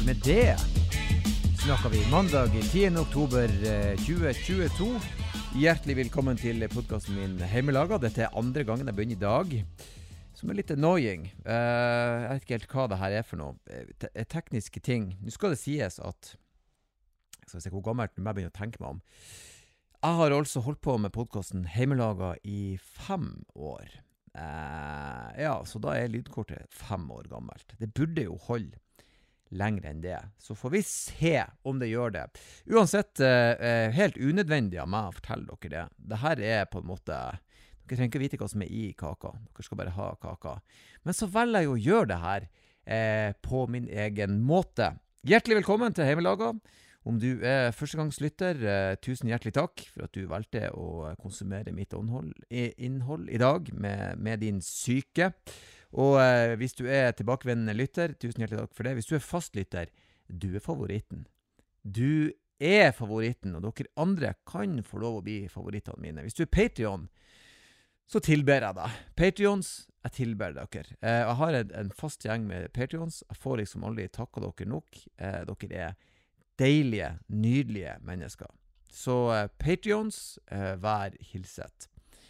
med det snakker vi mandag 10. oktober 2022. Hjertelig velkommen til podcasten min Heimelaga. Dette andre gangen jeg begynner i dag, som litt annoying. Jeg vet ikke helt hva det her for noe. Tekniske ting. Nå skal det sies at, skal vi se hvor gammelt jeg begynner å tenke meg om. Jeg har altså holdt på med podcasten Heimelaga i 5 år. Ja, så da lydkortet 5 år gammelt. Det burde jo holde lengre enn det. Så får vi se om det gjør det. Uansett, helt unødvendig av meg å fortelle dere det. Det her på en måte, dere trenger ikke vite hva som i kaka. Dere skal bare ha kaka. Men så velger jeg jo å gjøre det her på min egen måte. Hjertelig velkommen til Heimelaga. Om du førstegangslytter, tusen hjertelig takk for at du valgte å konsumere mitt innhold i dag med din syke. Og hvis du tilbakevendende lytter, tusen hjertelig takk for det. Hvis du fastlytter, du favoritten. Du favoritten, og dere andre kan få lov å bli favorittene mine. Hvis du Patreon, så tilber jeg deg. Patreons, jeg tilber dere. Jeg har en fast gjeng med Patreons. Jeg får liksom aldri takka dere nok. Dere deilige, nydelige mennesker. Så Patreons, vær hilset.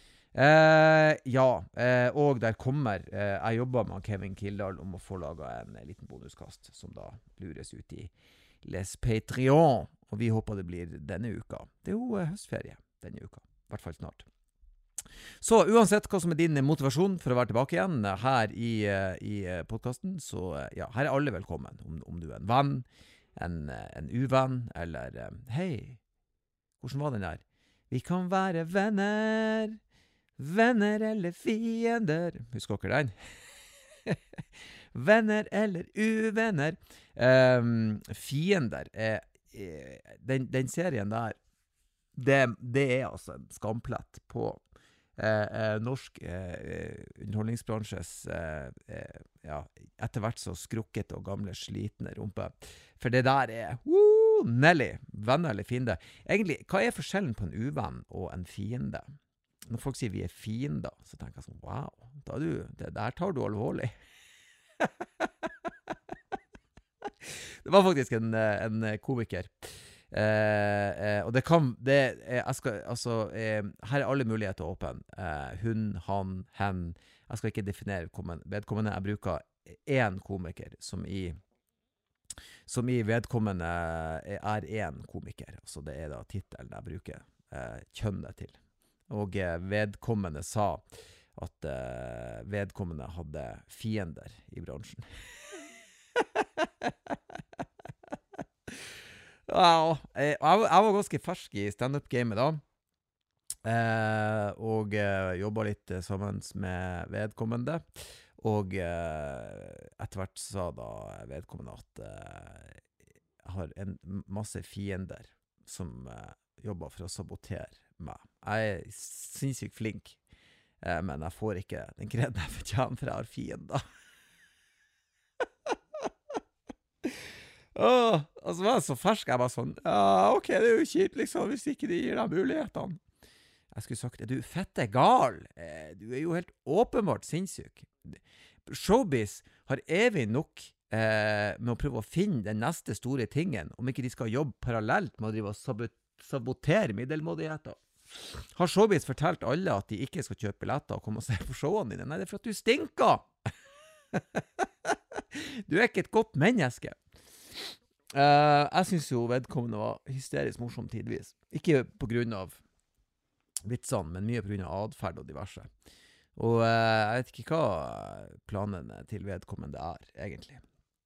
Og der kommer jeg jobber med Kevin Kildahl om å få laget en liten bonuskast som da lures ut i Les Patreon, og vi håper det blir denne uka. Det jo høstferie denne uka, i hvert fall snart. Så uansett hva som din motivasjon for å være tilbake igjen her i podcasten, så ja, her alle velkommen, om du en venn, en uvenn, eller hei, hvordan var den der? Vi kan være venner eller fiender. Husker dere den? Venner eller uvenner. Fiender den serien der, det altså en skamplett på norsk underholdningsbransjes etter hvert så skrukket og gamle slitne rumpe. For det der Nelly, venner eller fiende. Egentlig, hva forskjellen på en uvenn og en fiende? Når folk sier vi fiender, så tenker jeg sånn, wow, det der tar du alvorlig. Det var faktisk en komiker. Og det kan, her alle muligheter åpen. Hun, han, hen. Jeg skal ikke definere vedkommende. Jeg bruker en komiker, som i vedkommende en komiker. Altså det da titelen jeg bruker kjønnet til. Og vedkommende sa at vedkommende hadde fiender i bransjen. Ja, jeg var ganske fersk i stand-up-gamet da. Og jobbet litt sammen med vedkommende. Og etter hvert sa da vedkommende at jeg har en masse fiender som jobber for å sabotere meg. Jeg sinnssykt flink, men jeg får ikke den kreden jeg fortjener, for jeg har fiender. Altså var jeg så fersk, jeg var sånn, ja, ok, det jo kjipt liksom, hvis ikke de gir deg mulighetene. Jeg skulle sagt, du fette gal, du jo helt åpenbart sinnssyk. Showbiz har evig nok med å prøve å finne den neste store tingen, om ikke de skal jobbe parallelt med å drive og sabotere middelmådigheter. Har Showbiz fortalt alle at de ikke skal kjøpe billetter og komme og se på showene dine? Nei, det for at du stinker! Du ikke et godt menneske. Jeg synes jo vedkommende var hysterisk morsom tidvis. Ikke på grunn av vitsene, men mye på grunn av adferd og diverse. Og jeg vet ikke hva planene til vedkommende egentlig.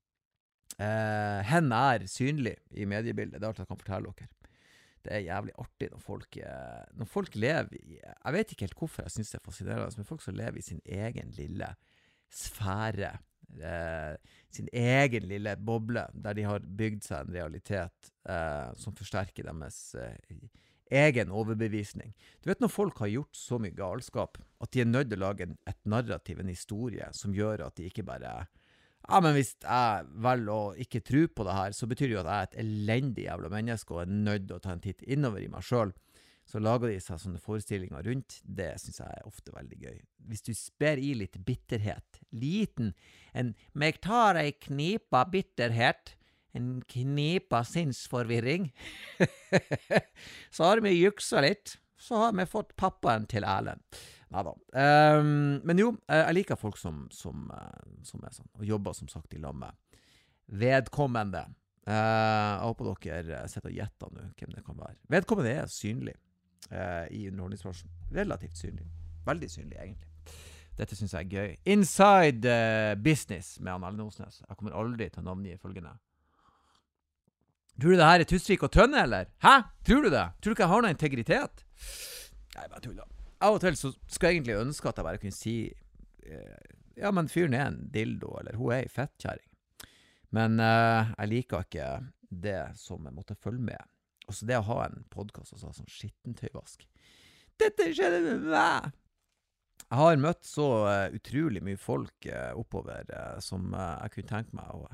Hen synlig i mediebildet, det alt jeg kan fortelle dere. Det jævlig artig når folk lever i, jeg vet ikke helt hvorfor jeg synes det fascinerende, men folk som lever i sin egen lille sfære, sin egen lille boble, der de har bygd seg en realitet som forsterker deres egen overbevisning. Du vet når folk har gjort så mye galskap, at de nødt til å lage et narrativ, en historie, som gjør at de ikke bare ja, men hvis jeg velger å ikke tro på det her, så betyr det jo at jeg et elendig jævla menneske og nødt til å ta en titt innover i meg selv. Så lager de seg sånne forestillinger rundt. Det synes jeg ofte veldig gøy. Hvis du sper i litt bitterhet, meg tar ei knipa bitterhet, en knipa sinnsforvirring. Så har vi juksa litt, så har vi fått pappaen til Erlend. Neida. Men jo, jeg liker folk som er sånn, og jobber som sagt i lag med vedkommende. Jeg håper dere sitter og gjetter nå hvem det kan være. Vedkommende er synlig i underholdningsbransjen. Relativt synlig. Veldig synlig, egentlig. Dette synes jeg er gøy. Inside business med Erlend Osnes. Jeg kommer aldri til å navngi følgende. Tror du det her er Tusvik og Tønne, eller? Hæ? Tror du det? Tror du ikke jeg har noe integritet? Nei, bare tull da. Av og til så skulle jeg egentlig ønske at jeg bare kunne si ja, men fyren er en dildo, eller hun er en fettkjæring. Men jeg liker ikke det som jeg måtte følge med. Også det å ha en podcast og sånn skittentøyvask. Dette skjedde med meg! Jeg har møtt så utrolig mye folk oppover som jeg kunne tenke meg å...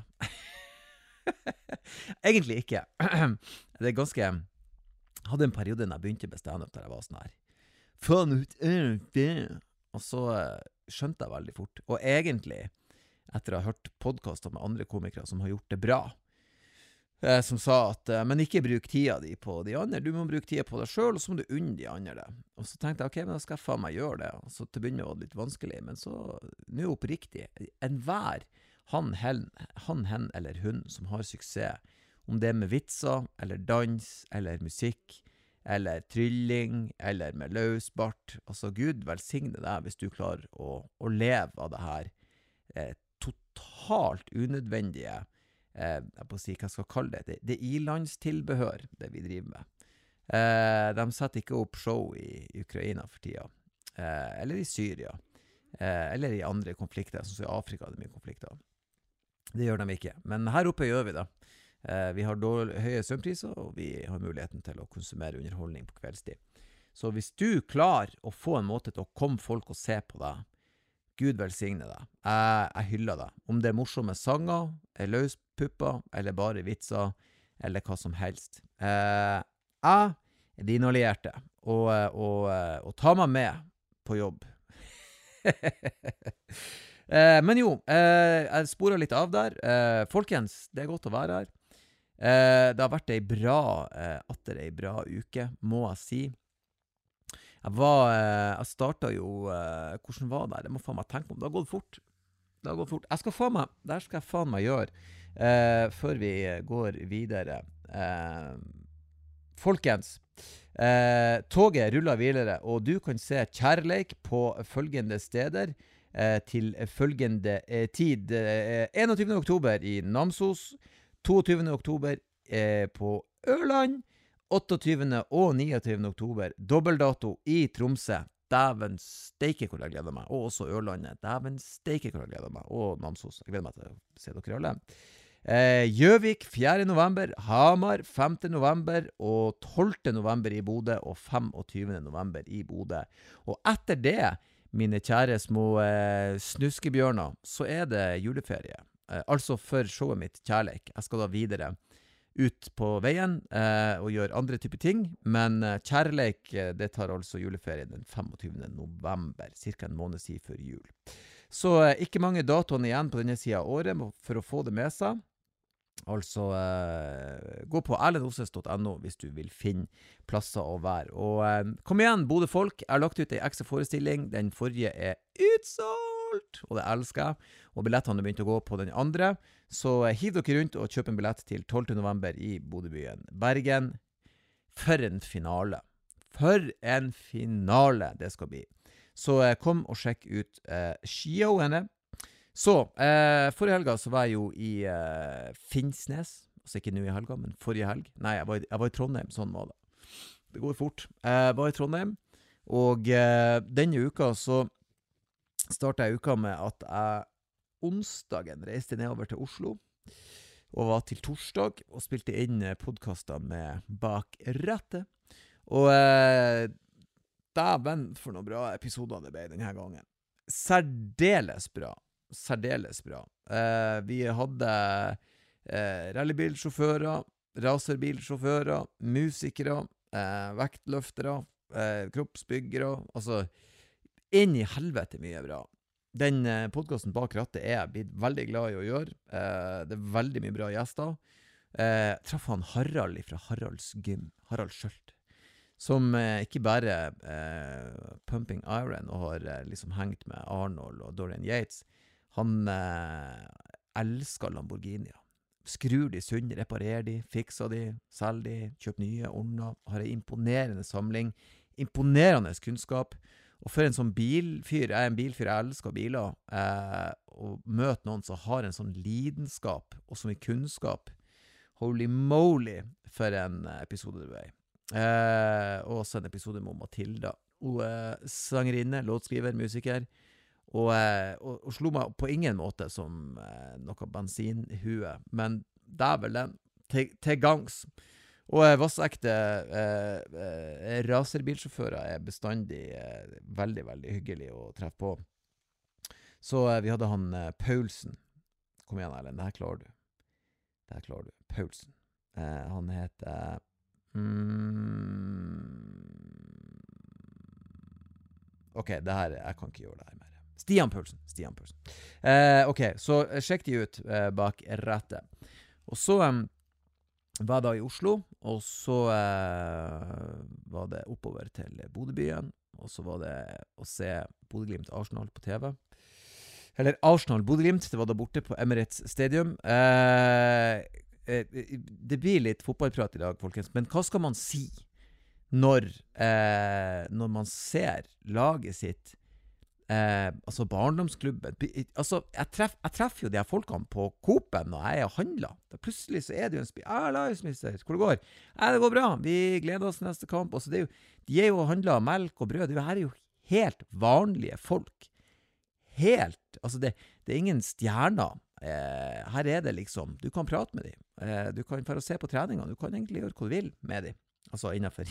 Egentlig ikke. Det er ganske... Jeg hadde en periode når jeg begynte med stand-up der jeg var sånn her. Faen ut det! Og så skjønte jeg veldig fort. Og egentlig, etter å ha hørt podcaster med andre komikere som har gjort det bra, som sa at, men ikke bruk tida di på de andre, du må bruke tida på deg selv, og så må du unne de andre det. Og så tenkte jeg, ok, men da skal jeg faen meg gjøre det. Og så til å begynne var det litt vanskelig, men så, nå oppriktig, enhver han, hen eller hun som har suksess, om det er med vitser, eller dans, eller musikk, eller trylling, eller med løsbart. Altså, Gud velsigne deg hvis du klarer å leve av det her totalt unødvendige, jeg på å si, hva skal jeg kalle det? Det ilandstilbehør, det vi driver med. De setter ikke opp show i Ukraina for tida, eller i Syria, eller i andre konflikter, som i Afrika det er mye konflikter. Det gjør de ikke, men her oppe gjør vi det. Vi har høye strømpriser, og vi har muligheten til å konsumere underholdning på kveldstid. Så hvis du klarer å få en måte til å komme folk og se på deg, Gud velsigne deg. Jeg hyller deg. Om det er morsomme sanger, løspupper, eller bare vitser, eller hva som helst. Jeg er din allierte, og ta meg med på jobb. Men jo, jeg sporer litt av der. Folkens, det er godt å være her. Det har vært atter ei bra uke, må jeg si. Jeg startet jo, hvordan var det? Det må faen meg tenke om, det har gått fort. Det skal jeg faen meg gjøre, før vi går videre. Folkens, toget ruller videre, og du kan se kjærleik på følgende steder, til følgende tid. 21. oktober i Namsos, 22. oktober på Ørland, 28. og 29. oktober, dobbeltdato i Tromsø. Dæven steike hvor jeg gleder meg. Og også Ørlandet. Dæven steike hvor jeg gleder meg. Og Namsos. Jeg gleder meg til å se dere alle. Gjøvik 4. november, Hamar 5. november, og 12. november i Bodø, og 25. november i Bodø. Og etter det, mine kjære små snuskebjørner, så er det juleferie. Altså for showet mitt Kjærleik. Jeg skal da videre ut på veien og gjøre andre typer ting, men Kjærleik, det tar altså juleferien den 25. november, cirka en måned siden før jul. Så ikke mange datoene igjen på denne siden av året for å få det med seg. Altså, gå på erlendoses.no hvis du vil finne plasser å være. Og kom igjen, Bodø folk, jeg har lagt ut en ekstra forestilling. Den forrige er utsolgt, og det elsker jeg. Og billettene har begynt å gå på den andre. Så hiv dere rundt og kjøp en billett til 12. november i Bodøbyen. Bergen, for en finale. For en finale det skal bli. Så kom og sjekk ut showene. Så, forrige helga så var jeg jo i Finnsnes, altså ikke nå i helga, men forrige helg. Nei, jeg var i Trondheim, sånn var det. Det går fort. Jeg var i Trondheim, og denne uka så startet jeg uka med at jeg onsdagen reiste nedover til Oslo, og var til torsdag, og spilte inn podcaster med Bak Rattet. Og dæven for noen bra episoder det ble denne gangen. Særdeles bra. Vi hadde rallybilsjåfører, racerbilsjåfører, musikere, vektløftere, kroppsbyggere, altså inn i helvete mye bra. Den podcasten Bak Rattet er jeg blitt veldig glad i å gjøre. Det er veldig mye bra gjester, traff han Harald fra Haralds Gym, Harald Skjølt, som ikke bare Pumping Iron og har liksom hengt med Arnold og Dorian Yates. Han elsker Lamborghinier. Skrur de sunn, reparerer de, fikser de, selger de, kjøper nye, ordner, har en imponerende samling, imponerende kunnskap. Og for en sånn bilfyr, jeg er en bilfyr, jeg elsker biler, og møte noen som har en sånn lidenskap, og så mye kunnskap. Holy moly, for en episode det ble. Og også en episode med Matilda. Hun sangerinne, låtskriver, musiker, og slo meg på ingen måte som noe bensinhue, men det er vel den, til gangs. Og vassekte raserbilsjåfører er bestandig veldig, veldig hyggelig å treffe på. Så vi hadde han Paulsen. Kom igjen, Erlend, det her klarer du. Det her klarer du. Paulsen. Han heter... Ok, det her, jeg kan ikke gjøre det her mer. Stian Paulsen. Ok, så sjekk de ut bak rettet. Og så... var da i Oslo, og så var det oppover til Bodøbyen, og så var det å se Bodø-Glimt Arsenal på TV. Eller Arsenal-Bodø-Glimt, det var da borte på Emirates Stadium. Det blir litt fotballprat i dag, folkens, men hva skal man si når man ser laget sitt, altså barndomsklubben, altså jeg treffer jo de her folkene på Coop-en når jeg handler. Da plutselig så er det jo en Lars-mister, hvor det går? Det går bra, vi gleder oss til neste kamp. Altså, de er jo handlet melk og brød, det her er jo helt vanlige folk. Altså det er ingen stjerner. Her er det liksom, du kan prate med dem, du kan bare se på treningene, du kan egentlig gjøre hva du vil med dem, altså innenfor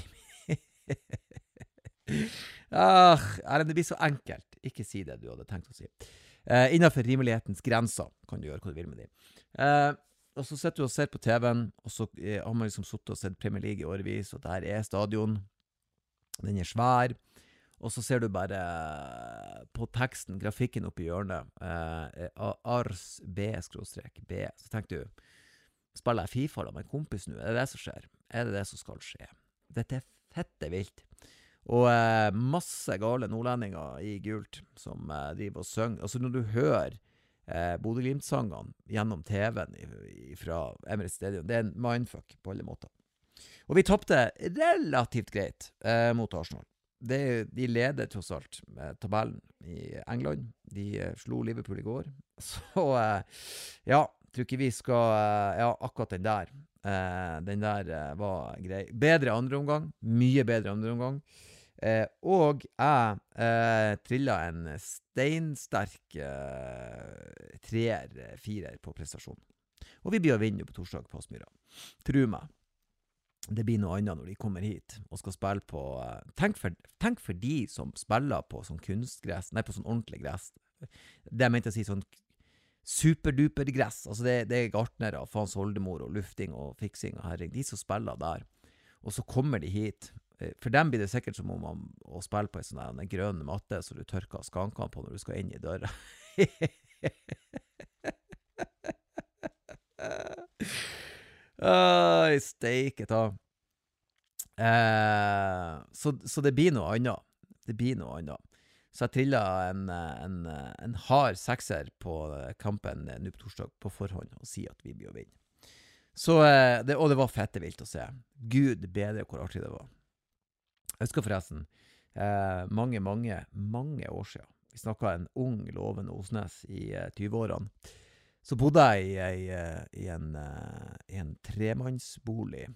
det blir så enkelt. Ikke si det du hadde tenkt å si. Innenfor rimelighetens grenser kan du gjøre hva du vil med dem. Og så sitter du og ser på TV-en, og så har man liksom suttet og sett Premier League i årevis, og der er stadion. Den er svær. Og så ser du bare på teksten, grafikken oppe i hjørnet, Ars B-B. Så tenker du, spiller jeg FIFA da med en kompis nå? Er det det som skjer? Er det det som skal skje? Dette er fette vilt. Og masse gale nordlendinger i gult som driver og synger. Altså når du hører Bodø-Glimt-sangene gjennom TV-en fra Emirates Stadium, det er en mindfuck på alle måter. Og vi tappte relativt greit mot Arsenal. De leder tross alt tabellen i England. De slo Liverpool i går. Så ja, tror ikke vi skal akkurat den der var grei. Bedre andre omgang, mye bedre andre omgang. Og jeg trillet en steinsterk 3-4 på prestasjon. Og vi blir å vinne på torsdag på Aspmyra. Tro meg. Det blir noe annet når de kommer hit og skal spille på... Tenk for de som spiller på sånn kunstgress, nei, på sånn ordentlig gress. Det jeg mente å si, sånn superduper gress. Altså det er gartnere, fans oldemor og lufting og fiksing og herring. De som spiller der. Og så kommer de hit. For dem blir det sikkert som om å spille på en sånn grønn matte så du tørker skankene på når du skal inn i døra. Steike ta. Så det blir noe annet. Så jeg trillet en hard sekser på kampen nå på torsdag på forhånd og sier at vi blir å vinne. Så, og det var fette vilt å se. Gud bedre hvor artig det var. Jeg husker forresten, mange år siden. Vi snakket en ung, lovende Osnes i 20-årene. Så bodde jeg i en tremannsbolig.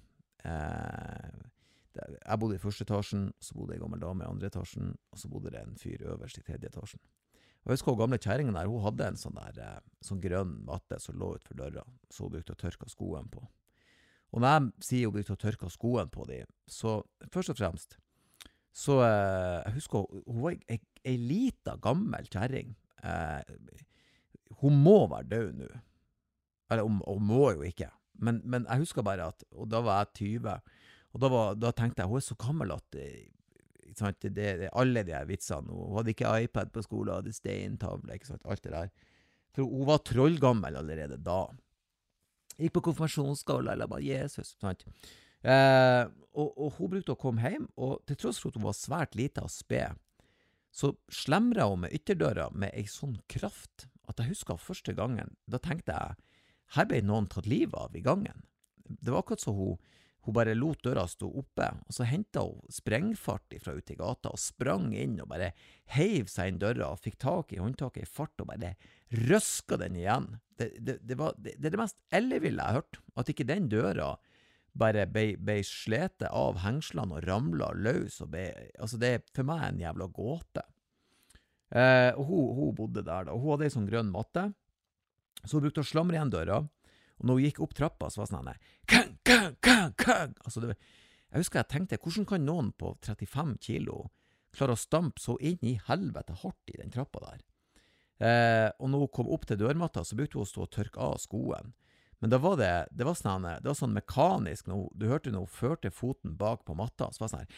Jeg bodde i første etasjen, så bodde jeg gammel dame i andre etasjen, og så bodde det en fyr øverst i tredje etasjen. Og jeg husker hun gamle kjæringen der, hun hadde en sånn grønn matte som lå ut for døra, så hun brukte å tørke skoen på. Og når jeg sier hun brukte å tørke skoen på dem, så først og fremst, så jeg husker hun var en liten gammel kjæring. Hun må være død nå. Eller hun må jo ikke. Men jeg husker bare at, og da var jeg 20, og da tenkte jeg, hun er så gammel at det alle de her vitsene, hun hadde ikke iPad på skolen, hadde steintavle, ikke sant, alt det der. For hun var trollgammel allerede da. Gikk på konfirmasjonsskole, eller bare Jesus, sant? Og hun brukte å komme hjem, og til tross for at hun var svært lite og sped, så slemret hun med ytterdøra med en sånn kraft, at jeg husker første gangen, da tenkte jeg, her ble noen tatt livet av i gangen. Det var akkurat så hun bare lot døra stå oppe, og så hentet hun sprengfart fra ute i gata, og sprang inn og bare heiv seg inn døra, og fikk tak i håndtaket i fart, og bare røska den igjen. Det er det mest elleville jeg har hørt, at ikke den døra bare ble slete av hengslene og ramlet løs, og altså det er for meg en jævla gåte. Og hun bodde der da, og hun hadde en sånn grønn matte, så hun brukte å slamre igjen døra, og når hun gikk opp trappa, så var det sånn, kang, kang, kang, kang. Altså jeg husker jeg tenkte, hvordan kan noen på 35 kilo klare å stampe så inn i helvete hardt i den trappa der? Og når hun kom opp til dørmatta, så brukte hun å stå og tørke av skoen. Men da var det var sånn mekanisk, du hørte når hun førte foten bak på matta, så var det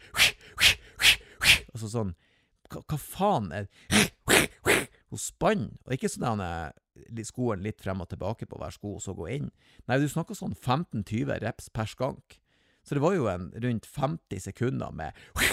sånn, altså sånn, hva faen hun spann, og ikke sånn skoen litt frem og tilbake på hver sko, og så gå inn. Nei, du snakker sånn 15-20 reps per skank. Så det var jo rundt 50 sekunder med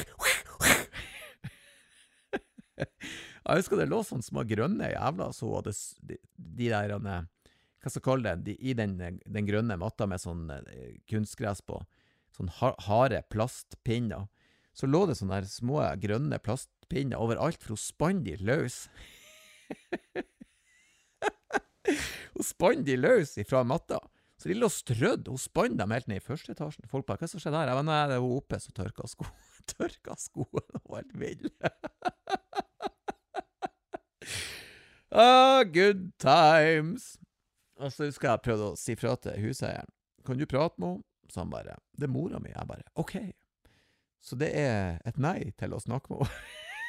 jeg husker det lå sånn små grønne jævla, så hadde de der, hva skal jeg kalle det, i den grønne matta med sånn kunstgress på, sånn harde plastpinner, så lå det sånne der små grønne plastpinner overalt, for hun spann de løs. Hun spann de løs ifra matta, så de lå strødd, hun spann dem helt ned i første etasjen. Folk bare, hva som skjedde her? Jeg var nei, det var oppe, så tørka skoen, og var helt vild. Good times. Og så husker jeg prøvde å si fra til huseieren, kan du prate med henne? Så han bare, det er mora mi. Jeg bare, ok. Så det er et nei til å snakke med henne.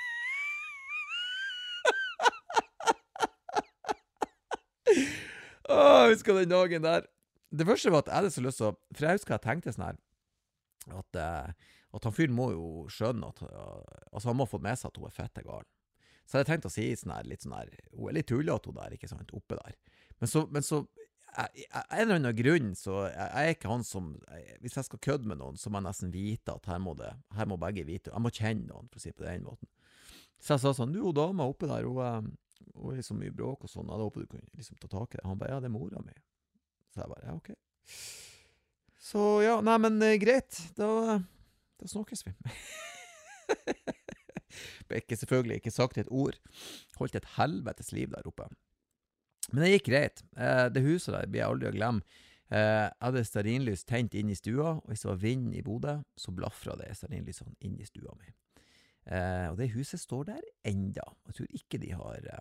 Jeg husker den dagen der. Det første var at jeg hadde så lyst til å, for jeg husker jeg tenkte sånn her, at han fyren må jo skjønne at, altså han må ha fått med seg at hun er fette gal. Så jeg hadde tenkt å si sånn her, litt sånn her, hun er litt tullet hun der, ikke sant, oppe der. Men så en eller annen grunn, så jeg er ikke han som, hvis jeg skal kødde med noen, så må jeg nesten vite at her må begge vite, jeg må kjenne noen, for å si på den måten. Så jeg sa sånn, du, dama oppe der, hun er så mye bråk og sånn, jeg håper du kan liksom ta tak i det. Han bare, ja, det er mora mi. Så jeg bare, ja, ok. Så ja, nei, men greit, da snakkes vi. Ble selvfølgelig ikke sagt et ord. Holdt et helvetes liv der oppe. Men det gikk greit. Det huset der blir jeg aldri å glemme. Jeg hadde stearinlys tent inn i stua, og hvis det var vind i Bodø, så blaffra det stearinlysene inn i stua mi. Og det huset står der enda. Jeg tror ikke de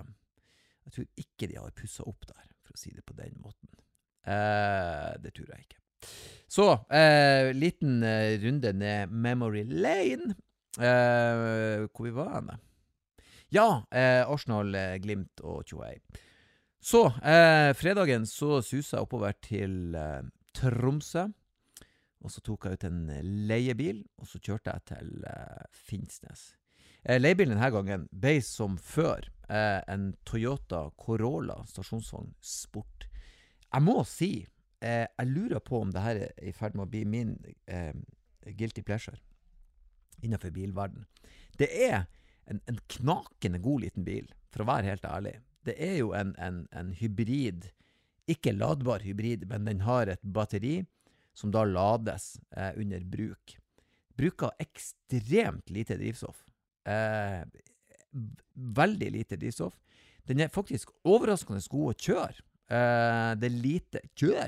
har pusset opp der, for å si det på den måten. Det tror jeg ikke. Så, liten runde ned Memory Lane. Hvor vi var henne? Ja, Arsenal, Glimt og Tjohei. Så, fredagen så suset jeg oppover til Tromsø, og så tok jeg ut en leiebil, og så kjørte jeg til Finnsnes. Leiebilen denne gangen ble som før en Toyota Corolla stasjonsvogn Sport. Jeg må si, jeg lurer på om det her er i ferd med å bli min guilty pleasure innenfor bilverden. Det er en knakende god liten bil, for å være helt ærlig. Det er jo en hybrid, ikke ladbar hybrid, men den har et batteri som da lades under bruk. Bruker ekstremt lite drivstoff. Veldig lite drivstoff. Den er faktisk overraskende god å kjøre. Det er lite... Kjør!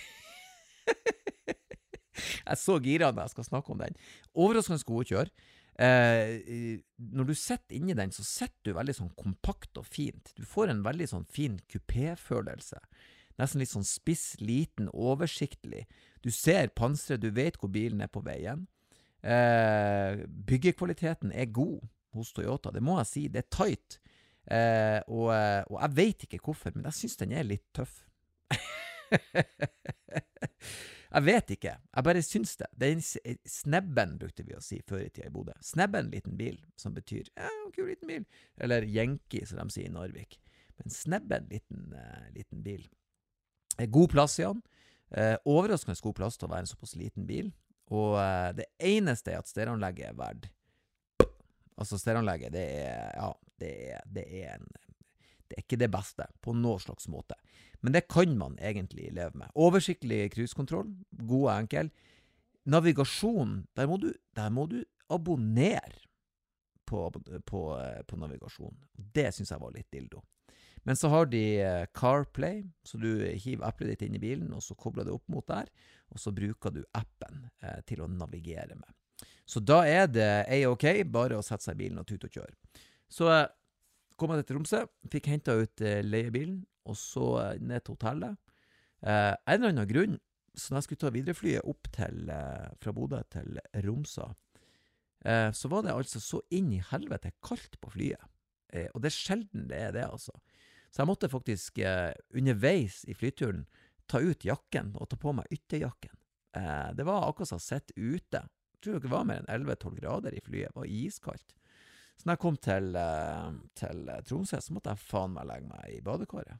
Jeg så gira når jeg skal snakke om den. Overraskende god å kjøre. Når du sitter inni den, så sitter du veldig sånn kompakt og fint. Du får en veldig sånn fin kupéfølelse. Nesten litt sånn spiss, liten, oversiktlig. Du ser panseret, du vet hvor bilen er på veien. Byggekvaliteten er god hos Toyota, det må jeg si. Det er tight. Og jeg vet ikke hvorfor, men jeg synes den er litt tøff. Jeg vet ikke, jeg bare synes det. Det er snebben, brukte vi å si før i tida i Bodø. Snebben, liten bil, som betyr, ja, kul liten bil. Eller Yankee, som de sier i Narvik. Men snebben, liten bil. God plass i den. Overraskende god plass til å være en såpass liten bil. Og det eneste er at stereoanlegget er verdt. Altså stereoanlegget, det er ikke det beste på noen slags måte. Men det kan man egentlig leve med. Oversiktlig cruisekontroll, god og enkel. Navigasjon, der må du abonnere på navigasjon. Det synes jeg var litt dildo. Men så har de CarPlay, så du hiver applet ditt inn i bilen, og så kobler det opp mot der, og så bruker du appen til å navigere med. Så da er det ok, bare å sette seg i bilen og tute og kjøre. Så kom jeg til Tromsø, fikk hentet ut leiebilen, og så ned til hotellet. En eller annen grunn, så når jeg skulle ta videreflyet opp fra Bodø til Romsa, så var det altså så inn i helvete kaldt på flyet. Og det er sjelden det er det, altså. Så jeg måtte faktisk underveis i flyturen ta ut jakken og ta på meg ytterjakken. Det var akkurat som å sitte ute. Jeg tror det var mer enn 11-12 grader i flyet. Det var iskaldt. Så når jeg kom til Tromsø, så måtte jeg faen meg legge meg i badekaret.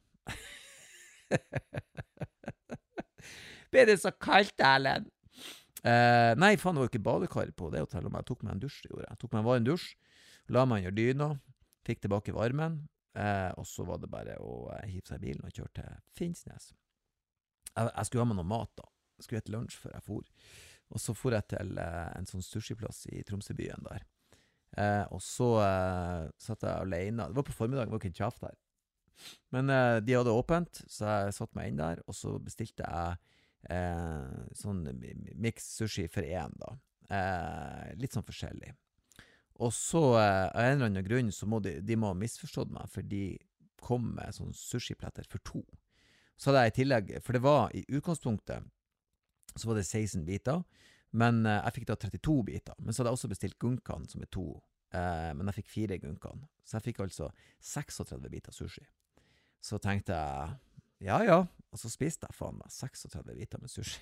Ble det så kaldt, Erlend? Nei, faen, det var jo ikke badekar på det hotellet, men jeg tok meg en dusj, gjorde jeg. Tok meg en varm dusj, la meg under dyna, fikk tilbake varmen, og så var det bare å hive seg i bilen og kjøre til Finnsnes. Jeg skulle ha med noe mat da. Jeg skulle et lunsj før jeg for. Og så for jeg til en sånn sushiplass i Tromsøbyen der. Og så satt jeg alene. Det var på formiddagen, det var ikke en kjaft der. Men de hadde åpent, så jeg satt meg inn der, og så bestilte jeg sånn mix sushi for en da. Litt sånn forskjellig. Og så, av en eller annen grunn, så må de må ha misforstått meg, for de kom med sånn sushipletter for 2. Så hadde jeg i tillegg, for det var i utgangspunktet, så var det 16 biter, men jeg fikk da 32 biter. Men så hadde jeg også bestilt gunkan, som 2, men jeg fikk 4 gunkan. Så jeg fikk altså 36 biter sushi. Så tenkte jeg, ja, og så spiste jeg faen meg 36 biter med sushi.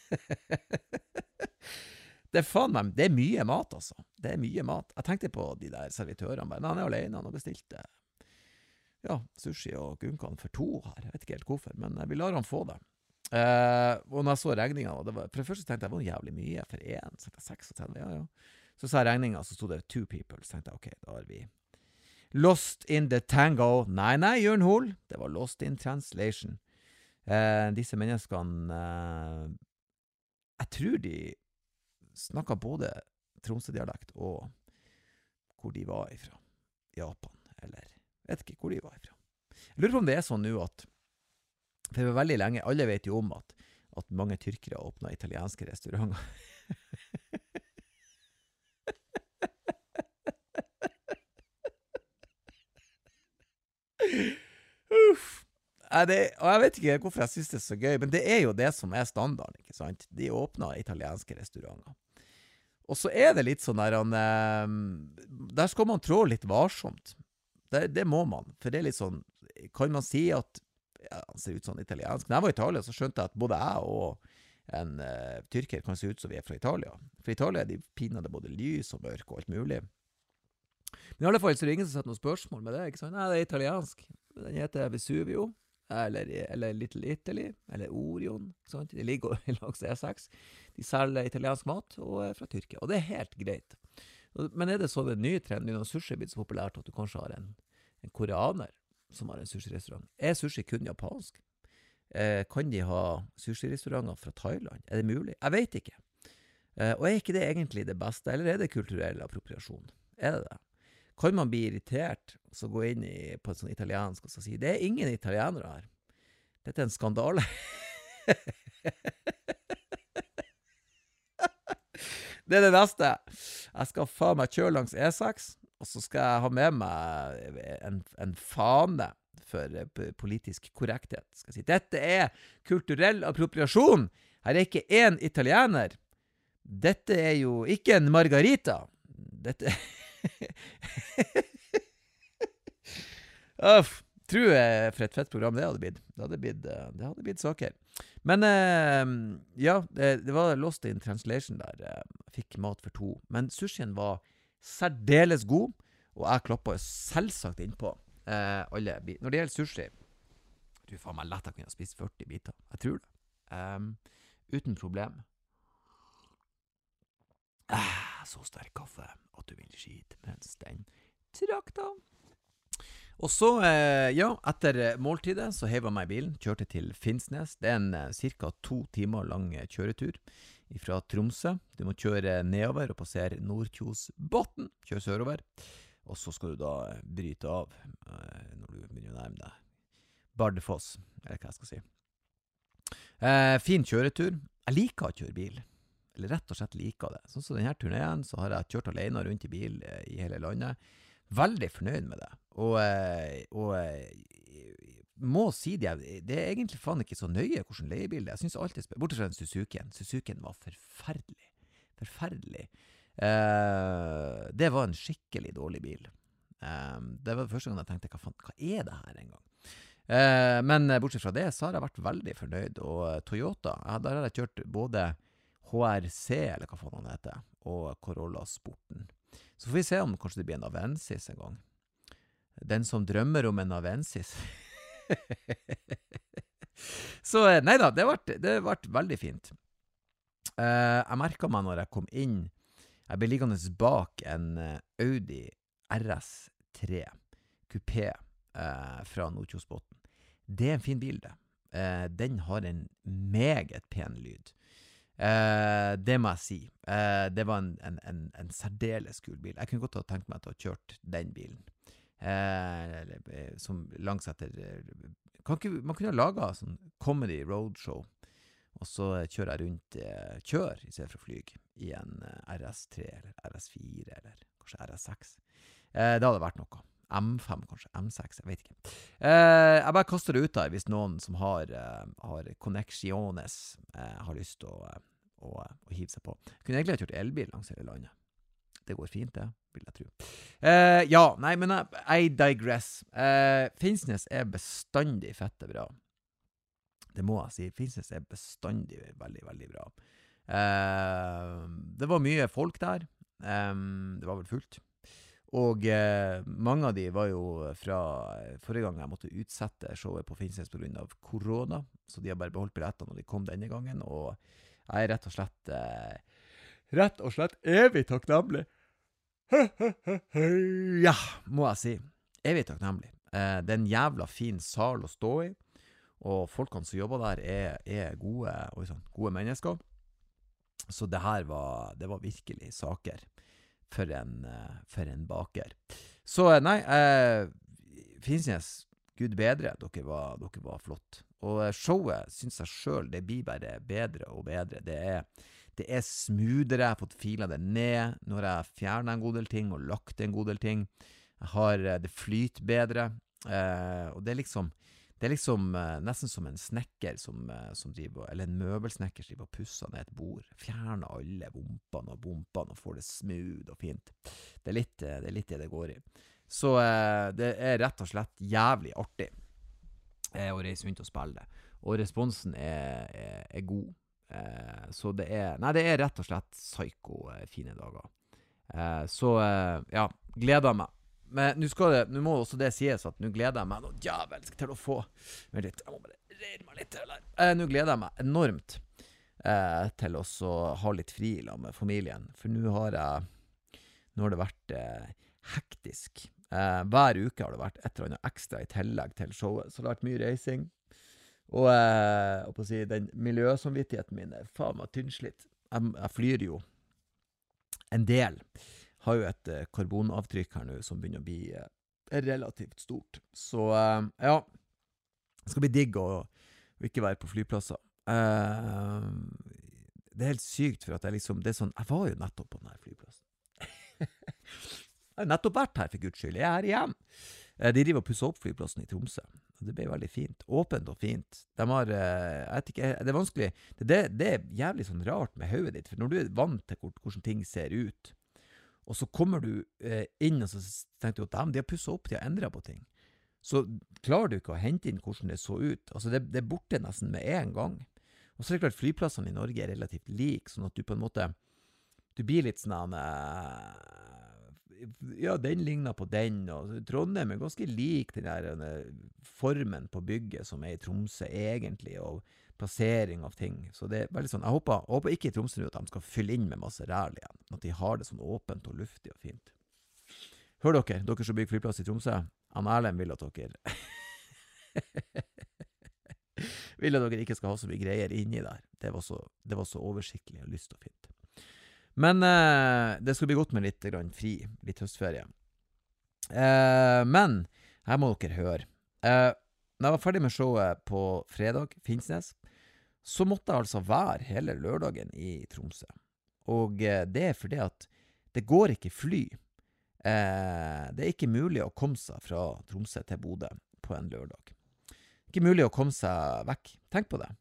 Det er mye mat, altså. Det er mye mat. Jeg tenkte på de der servitørene, bare, han er alene, han har bestilt sushi og gunkan for 2 her. Jeg vet ikke helt hvorfor, men vi lar han få det. Og når jeg så regningen, for det første tenkte jeg, det var jævlig mye for 1, så tenkte jeg 36, ja. Så sa jeg regningen, så stod det 2 people, så tenkte jeg, ok, da har vi lost in the tango. Nei, Jørn Hol, det var lost in translation. Disse menneskene, jeg tror de snakket både Tromsø-dialekt og hvor de var ifra. Japan, eller jeg vet ikke hvor de var ifra. Jeg lurer på om det er sånn nå at, for det var veldig lenge, alle vet jo om at mange tyrkere åpnet italienske restauranter. Uff. Og jeg vet ikke hvorfor jeg synes det er så gøy, men det er jo det som er standarden, ikke sant? De åpner italienske restauranter. Og så er det litt sånn der skal man trå litt varsomt. Det må man, for det er litt sånn, kan man si at han ser ut sånn italiensk. Når jeg var i Italia, så skjønte jeg at både jeg og en tyrker kan se ut som vi er fra Italia. For Italia er de pinede både lys og mørk og alt mulig. Men i alle fall så er det ingen som setter noe spørsmål med det, ikke sant? Nei, det er italiensk. Den heter Vesuvio. Eller Little Italy, eller Orion, sant? De ligger langs E6. De selger italiensk mat og er fra Tyrkia, og det er helt greit. Men er det så den nye trenden, når sushi er blitt så populært, at du kanskje har en koreaner som har en sushi-restaurant? Er sushi kun japansk? Kan de ha sushi-restauranter fra Thailand? Er det mulig? Jeg vet ikke. Og er ikke det egentlig det beste, eller er det kulturell appropriasjon? Er det det? Kan man bli irritert, og så gå inn på et sånn italiensk, og så si, det er ingen italienere her. Dette er en skandale. Det er det neste. Jeg skal faen meg kjøre langs E6, og så skal jeg ha med meg en fane for politisk korrekthet. Skal jeg si, dette er kulturell appropriasjon. Her er ikke en italiener. Dette er jo ikke en margarita. Dette tror jeg for et fett program det hadde blitt saker. Men det var lost in translation der. Jeg fikk mat for 2, men sushien var særdeles god, og jeg klappet selvsagt inn på alle biter. Når det gjelder sushi, tror faen meg lett jeg kunne ha spist 40 biter. Jeg tror det. Uten problem. Så sterk kaffe at du vil skite mens den trakta. Og så, etter måltidet så hevet jeg meg i bilen, kjørte til Finnsnes. Det en cirka 2 timer lang kjøretur fra Tromsø. Du må kjøre nedover og passere Nordkjosbotn, kjøre sørover. Og så skal du da bryte av når du begynner å nærme deg Bardufoss, eller hva jeg skal si. Fin kjøretur. Jeg liker å kjøre bil. Eller rett og slett liker det. Sånn som denne turneen, så har jeg kjørt alene rundt i bil i hele landet. Veldig fornøyd med det. Og må si det er egentlig faen ikke så nøye hvordan leiebil det. Jeg synes alltid, bortsett fra Suzukien. Suzukien var forferdelig. Forferdelig. Det var en skikkelig dårlig bil. Det var første gang jeg tenkte, hva er det her en gang? Men bortsett fra det, så har jeg vært veldig fornøyd. Og Toyota, der har jeg kjørt både HRC, eller hva faen han heter, og Corolla Sporten. Så får vi se om kanskje det blir en Avensis en gang. Den som drømmer om en Avensis. Så neida, det har vært veldig fint. Jeg merket meg når jeg kom inn, jeg ble liggende bak en Audi RS3 Coupé fra Nordkjosbotn. Det er en fin bil det. Den har en meget pen lyd. Det må jeg si. Det var en særdeles kul bil. Jeg kunne godt ha tenkt meg til å ha kjørt den bilen. Som langs etter man kunne ha laget sånn comedy roadshow og så kjører jeg rundt i stedet for å flyge i en RS3 eller RS4 eller kanskje RS6 det hadde vært noe M5 kanskje, M6, jeg vet ikke jeg bare kaster det ut der hvis noen som har connectiones har lyst til å hive seg på. Jeg kunne egentlig ha kjørt elbil langs hele landet. Det går fint det, vil jeg tro. Men I digress. Finnsnes er bestandig fette bra. Det må jeg si. Finnsnes er bestandig veldig, veldig bra. Det var mye folk der. Det var vel fullt. Og mange av de var jo fra forrige gang jeg måtte utsette showet på Finnsnes på grunn av korona, så de har bare beholdt billetter når de kom denne gangen, og jeg er rett og slett evig takknemlig. Ja, må jeg si. Evig takknemlig. Det er en jævla fin sal å stå i, og folkene som jobber der er gode mennesker. Så det her var virkelig saker for en baker. Så nei, Finnsnes, Gud bedre, dere var flott. Og showet, synes jeg selv, det blir bare bedre og bedre. Det er smoothere, jeg har fått filet det ned, når jeg fjernet en god del ting og lagt en god del ting. Det flyter bedre, og det er liksom nesten som en snekker som driver, eller en møbelsnekker som driver og pusser ned et bord. Fjerner alle bumpene og får det smooth og fint. Det er litt det går i. Så det er rett og slett jævlig artig å reise rundt og spille det. Og responsen er god. Så det er rett og slett psyko fine dager. Gleder meg. Men nå må også det sies at nå gleder jeg meg noe djevelsk til å få. Vent litt, jeg må bare reire meg litt her. Nå gleder jeg meg enormt til å ha litt fri med familien. For nå har det vært hektisk. Hver uke har det vært et eller annet ekstra i tillegg til showet. Så det har vært mye reising. Og på å si, den miljøsamvittigheten min er faen meg tynnslitt. Jeg flyr jo en del. Har jo et karbonavtrykk her nå som begynner å bli relativt stort. Så det skal bli digg å ikke være på flyplasser. Det er helt sykt for at det er sånn, jeg var jo nettopp på denne flyplassen. Jeg har nettopp vært her for Guds skyld, jeg er her igjen. De driver og pusser opp flyplassen i Tromsø. Det ble veldig fint, åpent og fint. De har, jeg vet ikke, det er vanskelig, det er jævlig sånn rart med hodet ditt, for når du er vant til hvordan ting ser ut, og så kommer du inn og så tenker du at de har pusset opp, de har endret på ting. Så klarer du ikke å hente inn hvordan det så ut. Altså det er borte nesten med en gang. Og så er det klart flyplassene i Norge er relativt like, sånn at du på en måte, du blir litt sånn, ja, den ligner på den, og Trondheim ganske lik den der formen på bygget som i Tromsø egentlig, og plassering av ting. Så det veldig sånn, jeg håper ikke i Tromsø at de skal fylle inn med masse ræl igjen, at de har det sånn åpent og luftig og fint. Hør dere som bygger flyplass i Tromsø, Erlend vil at dere vil at dere ikke skal ha så mye greier inni der. Det var så oversiktlig og lyst og fint. Men det skal bli godt med litt fri, litt høstferie. Men her må dere høre. Når jeg var ferdig med showet på fredag, Finnsnes, så måtte jeg altså være hele lørdagen i Tromsø. Og det fordi at det går ikke fly. Det ikke mulig å komme seg fra Tromsø til Bodø på en lørdag. Ikke mulig å komme seg vekk. Tenk på det.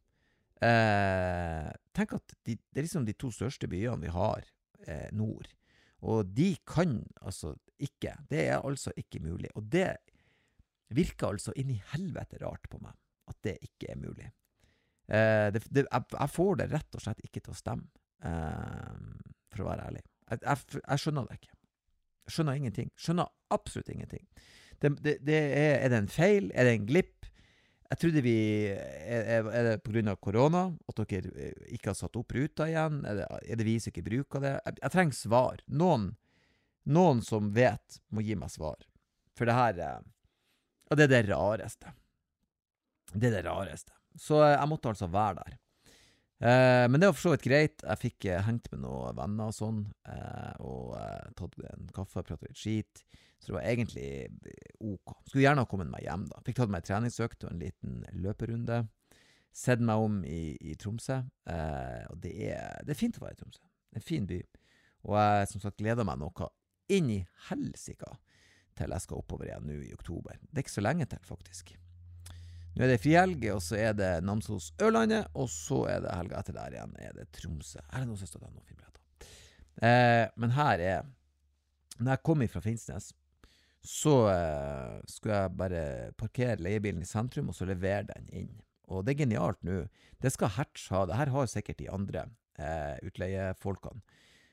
Tenk at det liksom de 2 største byene vi har nord, og de kan altså ikke, det altså ikke mulig, og det virker altså inn i helvete rart på meg, at det ikke mulig. Jeg får det rett og slett ikke til å stemme, for å være ærlig. Jeg skjønner det ikke. Jeg skjønner ingenting. Skjønner absolutt ingenting. Det er det en feil? Er det en glipp? Jeg trodde er det på grunn av korona, at dere ikke har satt opp ruta igjen? Er det vi som ikke bruker det? Jeg trenger svar. Noen som vet må gi meg svar. For det her, og det det rareste. Det det rareste. Så jeg måtte altså være der. Men det var for så vidt greit. Jeg fikk hengt med noen venner og sånn, og tatt en kaffe, pratet litt skit. Så det var egentlig ok. Skulle gjerne ha kommet meg hjem da. Fikk tatt meg en treningsøkt og en liten løperunde. Sett meg om i Tromsø. Og det er fint å være i Tromsø. Det er en fin by. Og jeg som sagt gleder meg noe inn i helsika til jeg skal oppover igjen nå i oktober. Det ikke så lenge til faktisk. Nå det frihelg, og så det Namsos Ørlandet, og så det helga etter der igjen det Tromsø. Det noe som står der noen filmbilletter. Men her når jeg kom fra Finnsnes, så skulle jeg bare parkere leiebilen i sentrum, og så levere den inn. Og det genialt nå. Det skal Hertz ha. Det her har sikkert de andre utleiefolkene.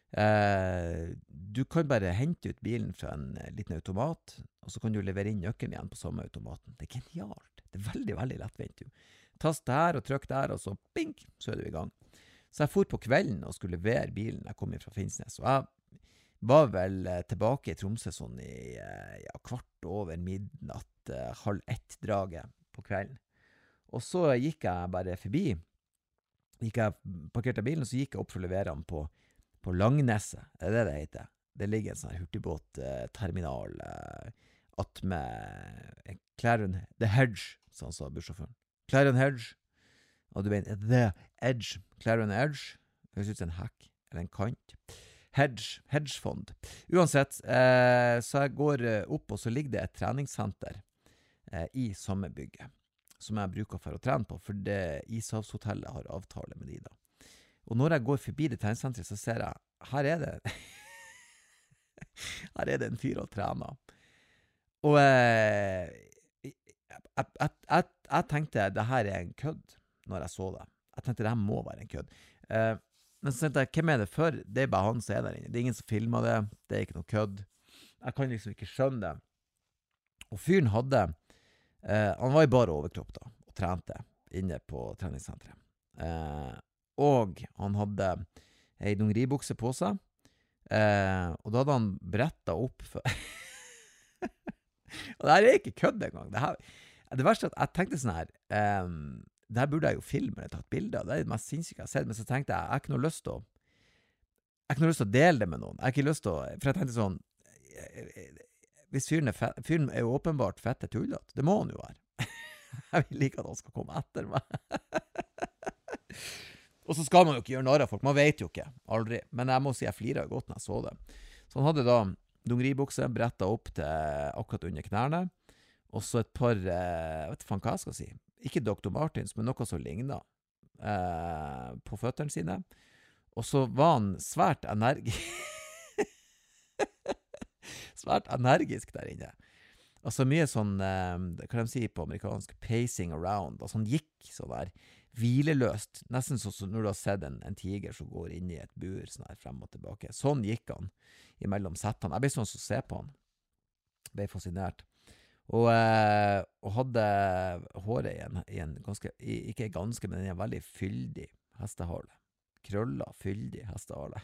Du kan bare hente ut bilen fra en liten automat, og så kan du levere inn nøkkelen igjen på samme automaten. Det genialt. Det veldig, veldig lettvint jo. Tast der og trykk der, og så bing, så du i gang. Så jeg for på kvelden og skulle levere bilen jeg kom fra Finnsnes. Og jeg var vel tilbake i Tromsø sånn i 1:15, 12:30-draget på kvelden. Og så gikk jeg bare forbi. Jeg parkerte bilen, og så gikk jeg opp for å levere den på Langneset. Det det heter. Det ligger en sånn hurtigbåtterminal med Clarion The Hedge, sånn sa bussjåføren. Clarion Hedge. Og du mener The Edge. Clarion Edge. Det høres ut som en hekk, eller en kant. Hedgefond. Uansett, så jeg går opp, og så ligger det et treningssenter i samme bygget, som jeg bruker for å trene på, for det Ishavshotellet har avtale med de da. Og når jeg går forbi det treningssenteret, så ser jeg, her det her det en fyr og trener. Og jeg tenkte, det her en kødd, når jeg så det. Jeg tenkte, det her må være en kødd. Men så tenkte jeg, hvem det for? Det bare han som der inne. Det ingen som filmer det. Det ikke noe kødd. Jeg kan liksom ikke skjønne det. Og fyren hadde, han var i bare overkropp da, og trente inne på treningssenteret. Og han hadde en dungeribukse på seg, og da hadde han brettet opp for og det her ikke kødd engang. Det verste at jeg tenkte sånn her, det her burde jeg jo filme eller tatt bilder. Det det mest sinnssyke jeg har sett, men så tenkte jeg har ikke noe lyst til å dele det med noen. Jeg har ikke lyst til å, for jeg tenkte sånn, hvis fyren jo åpenbart fette tullet, det må han jo være. Jeg vil ikke at han skal komme etter meg. Og så skal man jo ikke gjøre narr av folk, man vet jo ikke, aldri. Men jeg må si, jeg flirer godt når jeg så det. Så han hadde da dungeribukse, brettet opp til akkurat under knærne, og så et par, jeg vet faen hva jeg skal si, ikke Dr. Martins, men noe som lignet på føtterne sine. Og så var han svært energisk der inne. Altså mye sånn, hva de sier på amerikansk, pacing around. Altså han gikk sånn der, hvileløst. Nesten sånn som når du har sett en tiger som går inn i et bur, sånn her frem og tilbake. Sånn gikk han imellom settene. Jeg ble sånn som se på han. Jeg ble fascinert. Og hadde håret i en ganske, ikke ganske, men en veldig fyldig hestehale. Krølla, fyldig hestehale.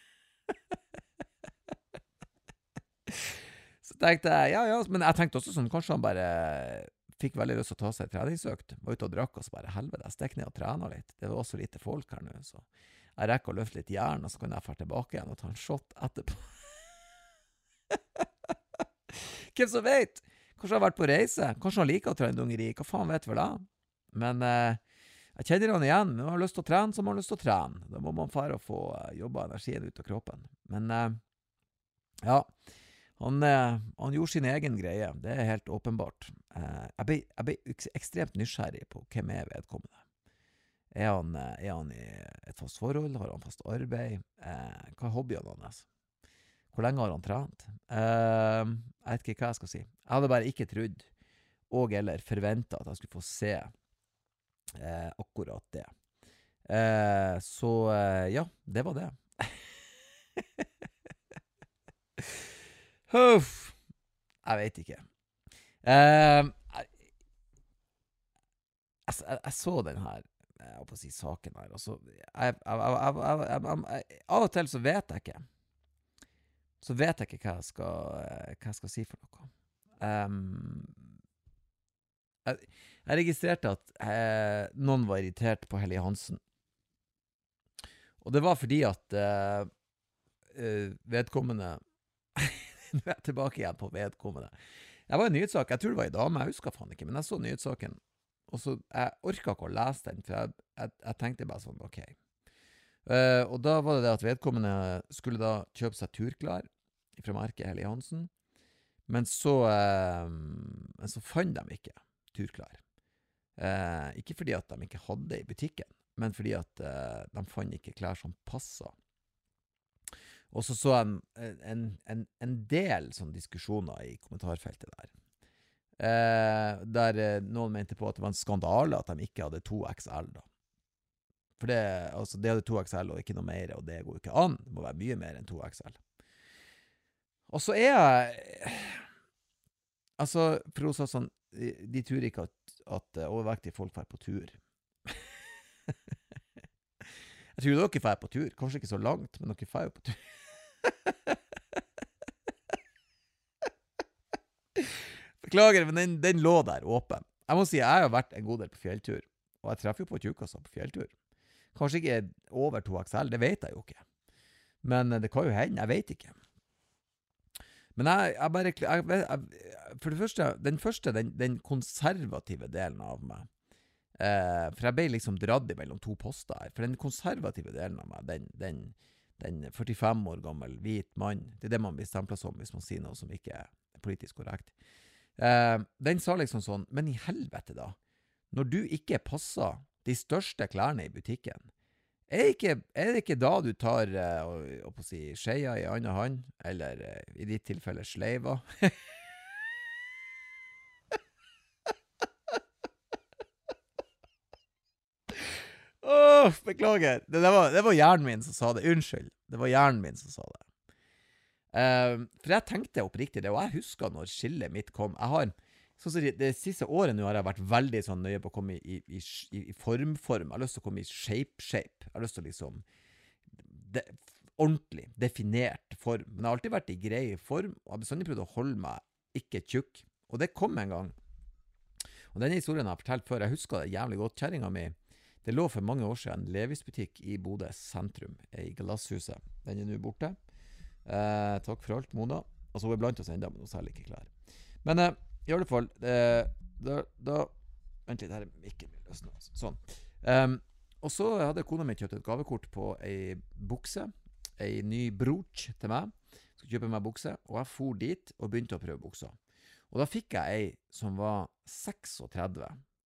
Så tenkte jeg, ja, men jeg tenkte også sånn, kanskje han bare fikk veldig lyst til å ta seg et treningsøkt, var ute og drakk, og så bare, helvete, jeg stekk ned og trener litt. Det var også lite folk her nå, så jeg rekker å løfte litt jern, og så kan jeg fære tilbake igjen og ta en shot etterpå. Hvem som vet? Kanskje han har vært på reise, kanskje han liker å trene dungeri, hva faen vet vel jeg? Men jeg kjenner han igjen, når man har lyst til å trene, så har man lyst til å trene. Da må man fære å få jobba energien ut av kroppen. Men ja, han gjorde sin egen greie, det er helt åpenbart. Jeg ble ekstremt nysgjerrig på hvem er vedkommende. Er han i et fast forhold? Har han fast arbeid? Hva er hobbyene hans? Hvor lenge har han trent? Jeg vet ikke hva jeg skal si. Jeg hadde bare ikke trodd, eller forventet at jeg skulle få se akkurat det. Så ja, det var det. Huff, jeg vet ikke. Jeg så den her, jeg holdt på å si saken her, og så, av og til så vet jeg ikke. Så vet jeg ikke hva jeg skal si for noe. Jeg registrerte at noen var irritert på Hellige Hansen. Og det var fordi at vedkommende nå er jeg tilbake igjen på vedkommende. Det var en nyhetssak, jeg tror det var i dame, jeg husker faen ikke, men jeg så nyhetssaken, og så jeg orket ikke å lese den, for jeg tenkte bare sånn, ok. Og da var det at vedkommende skulle da kjøpe seg turklær fra merket Hellige Hansen, men så fant de ikke turklær. Ikke fordi at de ikke hadde i butikken, men fordi at de fant ikke klær som passet. Og så en del sånne diskusjoner i kommentarfeltet der. Der noen mente på at det var en skandale at de ikke hadde 2XL da. For de hadde 2XL og ikke noe mer, og det går ikke an. Det må være mye mer enn 2XL. Og så altså, for hun sa sånn, de tror ikke at overvektige folk får på tur. Jeg tror dere får på tur, kanskje ikke så langt, men dere får på tur. Beklager, men den lå der åpen. Jeg må si, jeg har vært en god del på fjelltur, og jeg treffer jo på tjukkasser på fjelltur. Kanskje ikke over 2XL, det vet jeg jo ikke. Men det kan jo hende, jeg vet ikke. Men for det første, den konservative delen av meg, for jeg ble liksom dratt mellom to poster her, for den konservative delen av meg, den 45 år gammel, hvit mann, det er det man blir stemplet som hvis man sier noe som ikke er politisk korrekt. Den sa liksom sånn, men i helvete da, når du ikke passer de største klærne i butikken, er det ikke da du tar, å si, skeia i annen hånd, eller i ditt tilfelle sleiva? Beklager. Det var hjernen min som sa det. Unnskyld. Det var hjernen min som sa det. For jeg tenkte oppriktig det, og jeg husker når skillet mitt kom. Sånn som det siste året nå har jeg vært veldig sånn nøye på å komme i form. Jeg har lyst til å komme i shape. Jeg har lyst til å liksom ordentlig, definert form. Men jeg har alltid vært i grei form, og jeg har bestandig prøvd å holde meg ikke tjukk. Og det kom en gang. Og denne historien har jeg fortalt før. Jeg husker det jævlig godt. Kjæringa mi, det lå for mange år siden en Levis-butikk i Bodø sentrum, i Glasshuset. Den er nå borte. Takk for alt, Mona. Altså, hun er blant oss enda, men hun selger ikke klær. Men i alle fall, vent litt, her er mikken min løsnet. Sånn. Og så hadde kona mi kjøpt et gavekort på en bukse, en ny brooch til meg. Skulle kjøpe meg bukse, og jeg for dit og begynte å prøve buksa. Og da fikk jeg en som var 36,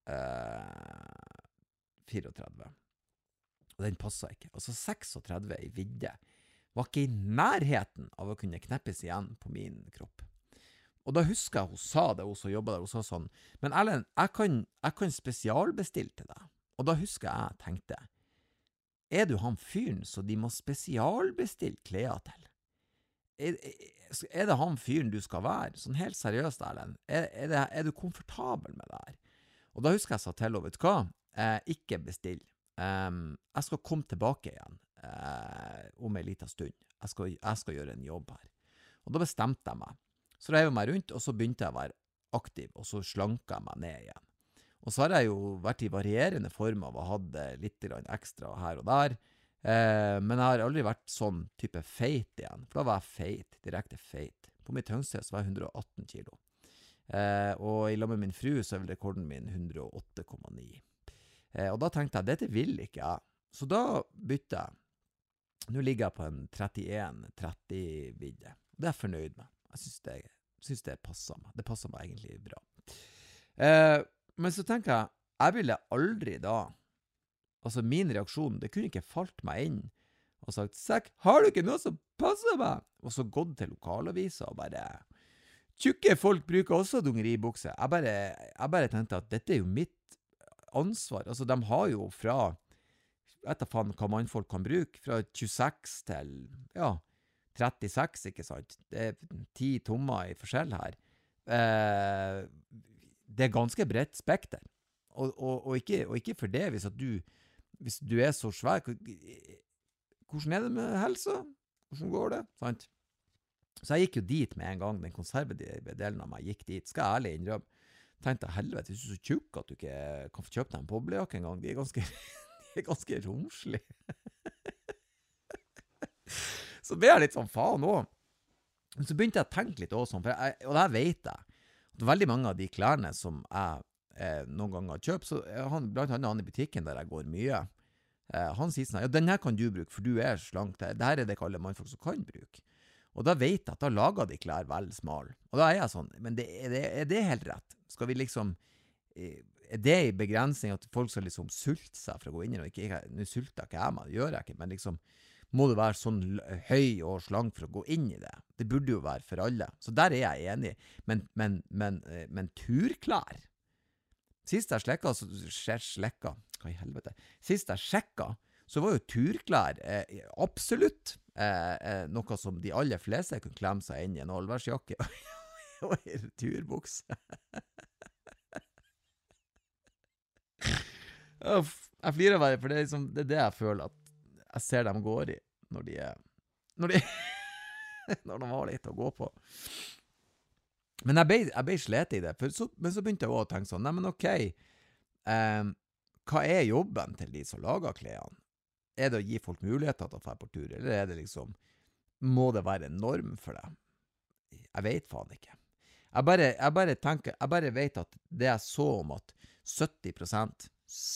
34. Og den passet ikke. Altså 36 i vidde var ikke i nærheten av å kunne kneppes igjen på min kropp. Og da husker jeg hun sa det, hun som jobbet der, hun sa sånn, men Erlend, jeg kan spesialbestille til deg. Og da husker jeg tenkte, du han fyren så de må spesialbestille klær til? Er det han fyren du skal være? Sånn helt seriøst, Erlend. Er du komfortabel med det her? Og da husker jeg sa til henne, vet du hva? Ikke bestill. Jeg skal komme tilbake igjen om en liten stund. Jeg skal gjøre en jobb her. Og da bestemte jeg meg. Så reiv jeg meg rundt, og så begynte jeg å være aktiv, og så slanket jeg meg ned igjen. Og så har jeg jo vært i varierende former og hatt litt ekstra her og der. Men jeg har aldri vært sånn type feit igjen, for da var jeg feit, direkte feit. På mitt høyeste så var jeg 118 kilo. Og i lag med min fru så er vel rekorden min 108,9. Og da tenkte jeg, dette vil ikke jeg. Så da bytte jeg. Nå ligger jeg på en 31-30 vidde. Det er jeg fornøyd med. Jeg synes det passer meg. Det passer meg egentlig bra. Men så tenker jeg ville aldri da, altså min reaksjon, det kunne ikke falt meg inn og sagt, Sæk, har du ikke noe som passer meg? Og så gått til lokalaviser og bare, tjukke folk bruker også dungeribukse. Jeg bare tenkte at dette er jo mitt ansvar. Altså de har jo fra, vet da faen hva mannfolk kan bruke, fra 26 til, 36, ikke sant? Det er 10 tommer i forskjell her. Det er ganske bredt spekter. Og ikke for det, hvis du er så svær, hvordan er det med helsa? Hvordan går det? Sant? Så jeg gikk jo dit med en gang, den konservative delen av meg gikk dit, skal jeg ærlig innrømme. Tenkte, helvete, hvis du er så tjukk at du ikke kan få kjøpt deg en boblejakke en gang, de er ganske romslige. Så ble jeg litt sånn faen også. Men så begynte jeg å tenke litt også, og det her vet jeg, at veldig mange av de klærne som jeg noen ganger har kjøpt, så blant annet han i butikken der jeg går mye, han sier sånn, ja, den her kan du bruke, for du er slank, det her er det ikke alle mannfolk som kan bruke. Og da vet jeg at da lager de klær vel smal. Og da er jeg sånn, men er det helt rett? Skal vi liksom, er det i begrensning at folk skal liksom sulte seg for å gå inn i noe? Nå sulter ikke jeg meg, det gjør jeg ikke, men liksom, må du være sånn høy og slank for å gå inn i det? Det burde jo være for alle. Så der er jeg enig. Men turklær? Sist jeg hva i helvete? Sist jeg sjekket, så var jo turklær absolutt noe som de aller fleste kunne klemme seg inn i en allværsjakke og en turbukse. Jeg flirer bare, for det er, liksom, det er det jeg føler at jeg ser dem går i når de har litt å gå på. Men jeg ble slet i det, men så begynte jeg også å tenke sånn, nei, men ok, hva er jobben til de som lager klærne? Er det å gi folk muligheter til å få på tur, eller er det liksom, må det være en norm for det? Jeg vet faen ikke. Jeg bare tenker, jeg bare vet at det jeg så om at 70%,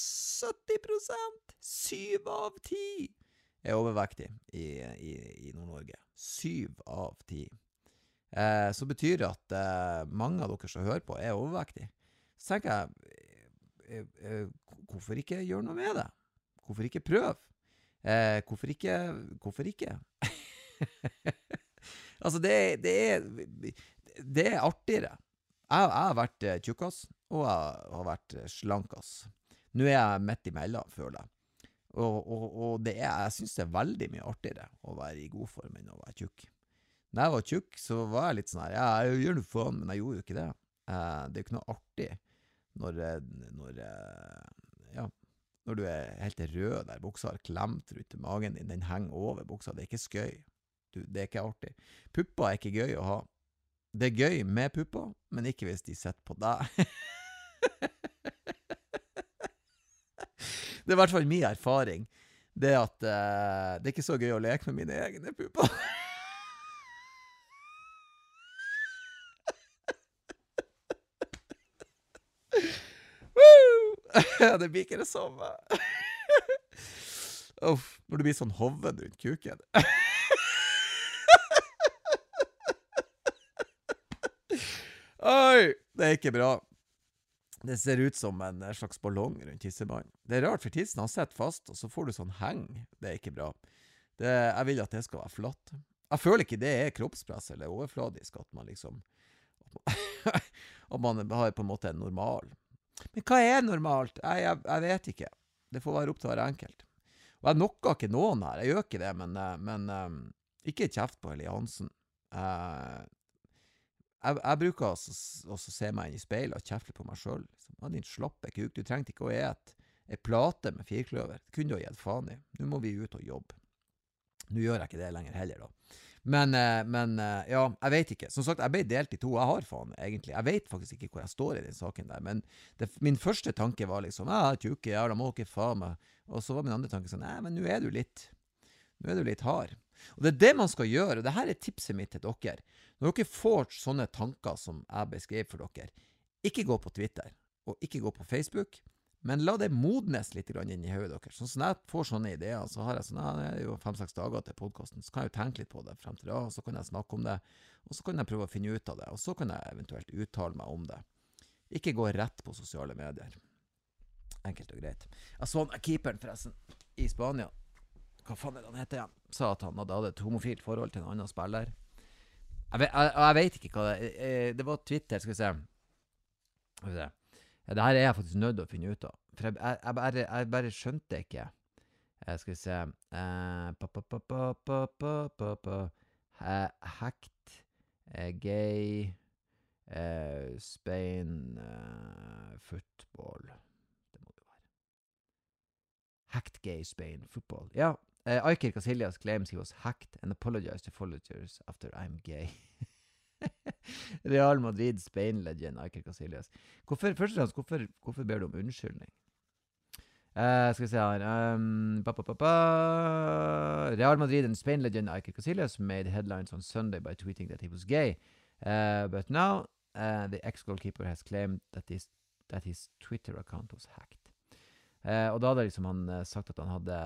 7 av 10 er overvektig i Nord-Norge. 7 av 10. Så betyr det at mange av dere som hører på er overvektig. Så tenker jeg, hvorfor ikke gjøre noe med det? Hvorfor ikke prøve? Hvorfor ikke? Altså, det er artigere. Jeg har vært tjukkas, og jeg har vært slankas. Nå er jeg midt imellom, føler jeg. Og jeg synes det er veldig mye artigere å være i god form enn å være tjukk. Når jeg var tjukk, så var jeg litt sånn her, jeg gjør noe faen, men jeg gjorde jo ikke det. Det er jo ikke noe artig når du er helt rød der, buksa har klemt rundt magen din, den henger over buksa, det er ikke skøy. Det er ikke artig. Pupper er ikke gøy å ha. Det er gøy med pupper, men ikke hvis de sitter på deg. Det er i hvert fall min erfaring. Det at det er ikke så gøy å leke med mine egne pupper. Det blir ikke det samme. Når du blir sånn hoven rundt kuken. Oi, det er ikke bra. Det ser ut som en slags ballong rundt tissemannen. Det er rart, for tissen har sett fast, og så får du sånn heng. Det er ikke bra. Jeg vil at det skal være flatt. Jeg føler ikke det er kroppspress eller overfladisk, at man liksom at man har på en måte en normal. Men hva er normalt? Jeg vet ikke. Det får være opp til hver enkelt. Og jeg nokker ikke noen her, jeg gjør ikke det, men ikke kjeft på Helge Hansen. Jeg bruker også se meg inn i speilet og kjefte på meg selv. Liksom. Din slappe kuk, du trengte ikke å ete en plate med firkløver. Det kunne du ha gitt faen i. Nå må vi ut og jobbe. Nå gjør jeg ikke det lenger heller da. Men ja, jeg vet ikke. Som sagt, jeg ble delt i to. Jeg har faen, egentlig. Jeg vet faktisk ikke hvor jeg står i den saken der. Men min første tanke var liksom, tjukke, da må ikke faen meg. Og så var min andre tanke sånn, nei, men nå er du litt hard. Og det er det man skal gjøre, og det her er tipset mitt til dere. Når dere får sånne tanker som jeg beskrev for dere, ikke gå på Twitter, og ikke gå på Facebook, men la det modnes litt inn i hodet deres. Sånn som jeg får sånne ideer, så har jeg sånn, det er jo 5-6 dager til podcasten, så kan jeg jo tenke litt på det frem til da, og så kan jeg snakke om det, og så kan jeg prøve å finne ut av det, og så kan jeg eventuelt uttale meg om det. Ikke gå rett på sosiale medier. Enkelt og greit. Jeg så keeperen forresten i Spania. Hva faen er det han heter igjen? Sa at han hadde et homofilt forhold til en annen spiller. Jeg vet ikke hva det er. Det var Twitter, skal vi se. Det her er jeg faktisk nødt til å finne ut av. For jeg bare skjønte ikke. Skal vi se. Hacked, gay, Spain, football. Det må det være. Hacked gay Spain football. Ja. Iker Casillas claims he was hacked and apologized to followers after I'm gay. Real Madrid Spain legend Iker Casillas. Først og fremst, hvorfor ber du om unnskyldning? Skal vi se her. Real Madrid and Spain legend Iker Casillas made headlines on Sunday by tweeting that he was gay. But now the ex-goalkeeper has claimed that his Twitter account was hacked. Og da hadde liksom han sagt at han hadde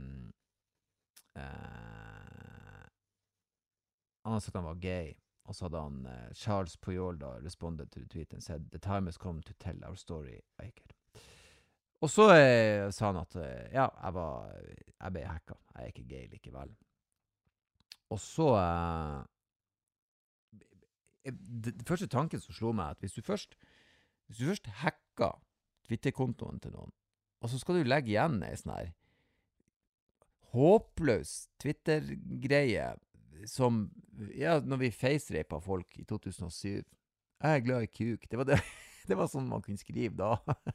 han hadde sagt at han var gay, og så hadde han Charles Puyol da responded to the tweet and said the time has come to tell our story, Iker. Og så sa han at ja, jeg ble hacka, jeg er ikke gay likevel. Og så det første tanken som slo meg at hvis du først hacker Twitter-kontoen til noen, og så skal du legge igjen en sånn her håpløs Twitter-greie som, ja, når vi face-rapet folk i 2007. Jeg er glad i kuk. Det var sånn man kunne skrive da.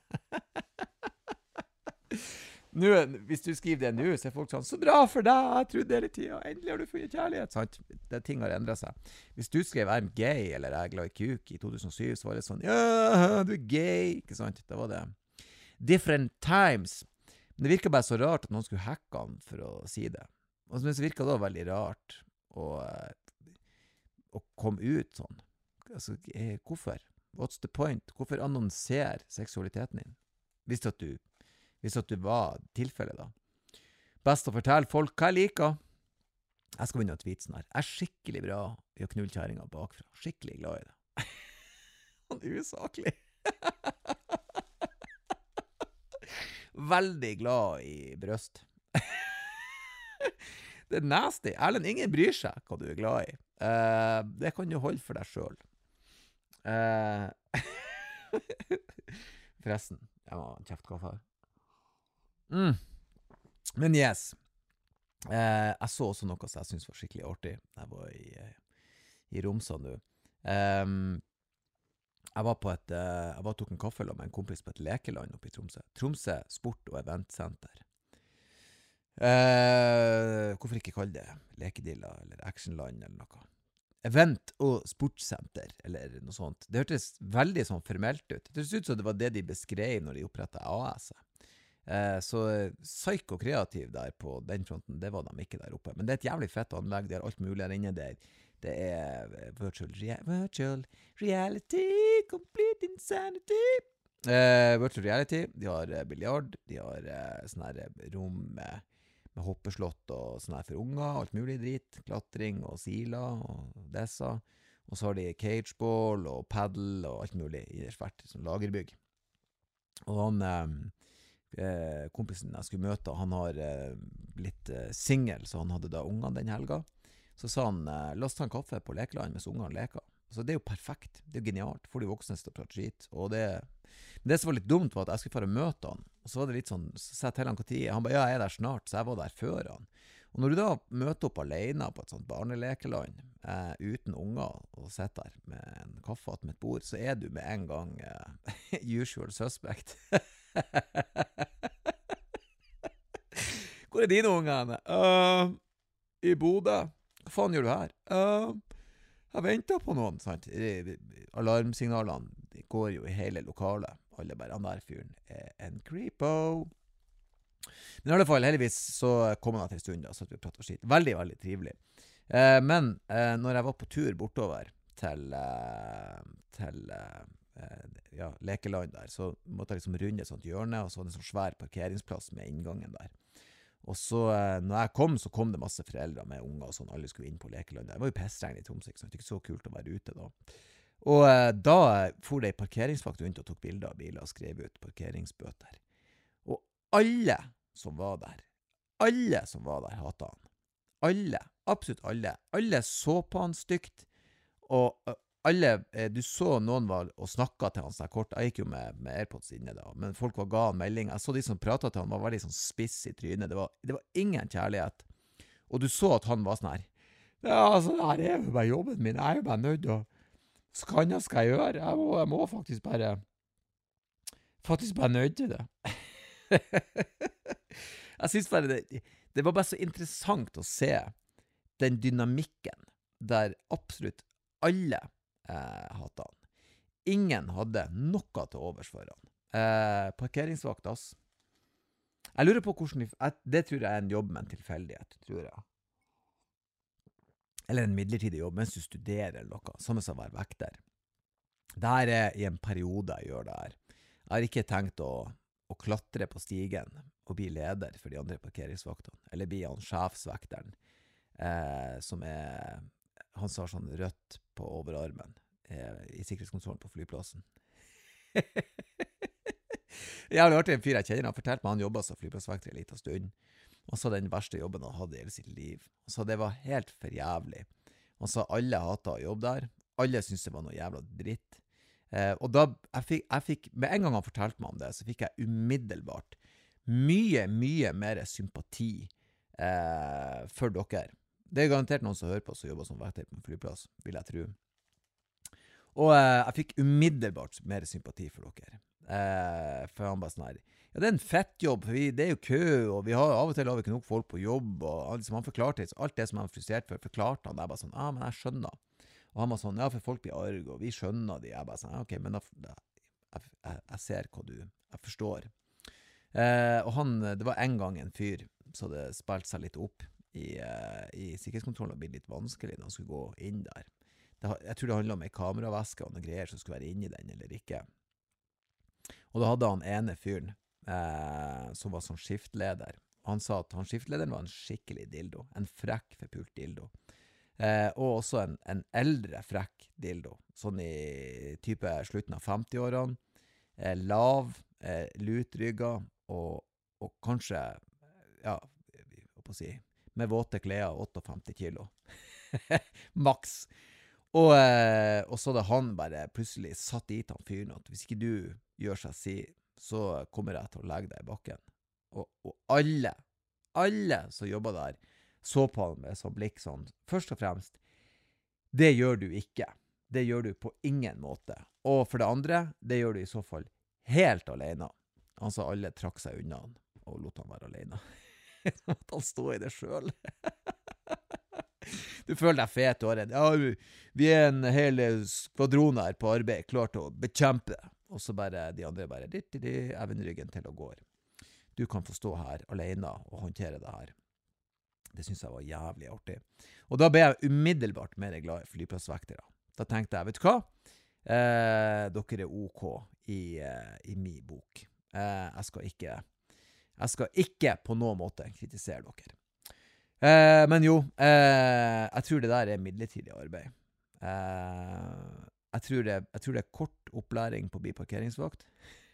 Nå, hvis du skriver det nå, så er folk sånn, så bra for deg, jeg trodde hele tiden, endelig har du funnet kjærlighet, sant? Ting har endret seg. Hvis du skrev I'm gay, eller jeg er glad i kuk i 2007, så var det sånn, ja, du er gay, ikke sant? Det var det. Different times. Men det virker bare så rart at noen skulle hacke han for å si det. Og så virker det veldig rart å komme ut sånn. Altså, hvorfor? What's the point? Hvorfor annonser seksualiteten din? Hvis at du var tilfellet da. Best å fortelle folk hva jeg liker. Jeg skal begynne å tweete sånn her. Jeg er skikkelig bra i å knulle kjæringa bakfra. Skikkelig glad i det. Han er usaklig. Veldig glad i brøst. Det er nasty. Erlend, ingen bryr seg hva du er glad i. Det kan du holde for deg selv. Forresten, jeg må kjefte kaffe her. Men yes. Jeg så også noe som jeg synes var skikkelig artig. Jeg var i Romsa nå. Jeg tok en kaffe med en kompis på et lekeland oppe i Tromsø. Tromsø Sport- og Eventsenter. Hvorfor ikke kalle det lekedilla eller actionland eller noe? Event- og sportsenter eller noe sånt. Det hørtes veldig sånn formelt ut. Det hørtes ut som det var det de beskrev når de opprettet AS-et. Så psyko-kreativ der på den fronten, det var de ikke der oppe. Men det er et jævlig fett anlegg, det er alt mulig der inne der. Det er virtual reality, complete insanity. Virtual reality, de har biljard, de har sånne her rom med hoppeslott og sånne her for unger, alt mulig drit, klatring og siler og dessa. Og så har de cageball og paddle og alt mulig i det svært sånn lagerbygg. Og han kompisen jeg skulle møte, han har blitt single, så han hadde da ungene den helga. Så sa han, la oss ta en kaffe på lekeland mens ungene leker. Så det er jo perfekt, det er jo genialt, for de voksne til å prate skit. Og det som var litt dumt var at jeg skulle få møte han, Og så var det litt sånn, så sa jeg til han hva tid, han ba, ja, jeg der snart, så jeg var der før han. Og når du da møter opp alene på et sånt barnelekeland, uten unger, og sitter der med en kaffe med et bord, så du med en gang usual suspect. Hvor dine unger? I Bodø. Hva faen gjør du her? Jeg venter på noen, sant? Alarmsignalene de går jo i hele lokalet. Alle bare, han der fyren en creepo. Men i alle fall, heldigvis så kom han til en stund da, så at vi pratet og skitt. Veldig, veldig trivelig. Men når jeg var på tur bortover til lekeland der, så måtte jeg liksom runde et sånt hjørne, og så var det en sånn svær parkeringsplass med inngangen der. Og så, når jeg kom, så kom det masse foreldre med unger og sånn, alle skulle inn på lekeland der. Det var jo pestregn i Tromsø, så det var ikke så kult å være ute da. Og da for det en parkeringsvakt rundt og tok bilder av biler og skrev ut parkeringsbøter. Og alle som var der hatet han. Alle, absolutt alle. Alle så på han stygt, og alle, du så noen var og snakket til han så kort. Jeg gikk jo med AirPods inne da, men folk var ga en melding. Jeg så de som pratet til han var veldig sånn spiss i trynet. Det var ingen kjærlighet. Og du så at han var sånn her, ja, altså, det her jo bare jobben min. Jeg jo bare nødt til å, så hva skal jeg gjøre? Jeg må faktisk bare nødt til det. Jeg synes bare det var bare så interessant å se den dynamikken der absolutt alle hatet han. Ingen hadde noe til overs for han. Parkeringsvakt, ass. Jeg lurer på hvordan det tror jeg en jobb med en tilfeldighet, tror jeg. Eller en midlertidig jobb mens du studerer eller noe, samme som å være vekter. Det her i en periode jeg gjør det her. Jeg har ikke tenkt å klatre på stigen og bli leder for de andre parkeringsvaktene, eller bli han sjefsvekteren, som han sa sånn rødt på overarmen i sikkerhetskontrollen på flyplassen. Jeg har hørt en fyr jeg kjenner, han fortalte meg han jobbet som flyplassvekter en liten stund, og så den verste jobben han hadde i hele sitt liv. Han sa det var helt for jævlig. Han sa alle hatet å jobbe der, alle syntes det var noe jævla dritt. Og da, jeg fikk, med en gang han fortalte meg om det, så fikk jeg umiddelbart mye mer sympati for dere. Det garantert noen som hører på som jobber som vekter på en flyplass, vil jeg tro. Og jeg fikk umiddelbart mer sympati for dere. For han bare sånn her, ja, det en fett jobb, for det jo kø, og vi har av og til ikke nok folk på jobb, og liksom, han forklarte alt det som han var frustrert for, forklarte han. Det bare sånn, men jeg skjønner. Og han var sånn, ja, for folk blir arg, og vi skjønner de. Jeg bare sånn, ok, men jeg ser hva jeg forstår. Og det var en gang en fyr som hadde spilt seg litt opp i sikkerhetskontrollen og blitt litt vanskelig når han skulle gå inn der. Jeg tror det handlet om en kameraveske og noen greier som skulle være inne i den eller ikke. Og da hadde han ene fyren som var sånn skiftleder. Han sa at han skiftlederen var en skikkelig dildo, en frekk forpult dildo. Og også en eldre frekk dildo, sånn i type slutten av 50-årene, lav, lutrygga, og kanskje, ja, med våte klær 58 kilo. Maks. Og så da han bare plutselig satt dit han fyren at hvis ikke du gjør seg si, så kommer jeg til å legge deg i bakken. Og alle som jobber der, så på han med sånn blikk sånn, først og fremst, det gjør du ikke. Det gjør du på ingen måte. Og for det andre, det gjør du i så fall helt alene. Han sa alle trakk seg unna han, og lot han være alene. At han stod i det selv. Du føler deg fet og redd. Ja, vi en hel skvadron her på arbeid, klar til å bekjempe. Og så bare, de andre bare, jeg vender ryggen til og går. Du kan få stå her alene og håndtere det her. Det synes jeg var jævlig artig. Og da ble jeg umiddelbart mer glad i flyplassvektere. Da tenkte jeg, vet du hva? Dere OK i min bok. Jeg skal ikke på noen måte kritisere dere. Men jo, jeg tror det der midlertidig arbeid. Jeg tror det kort opplæring på å bli parkeringsvakt.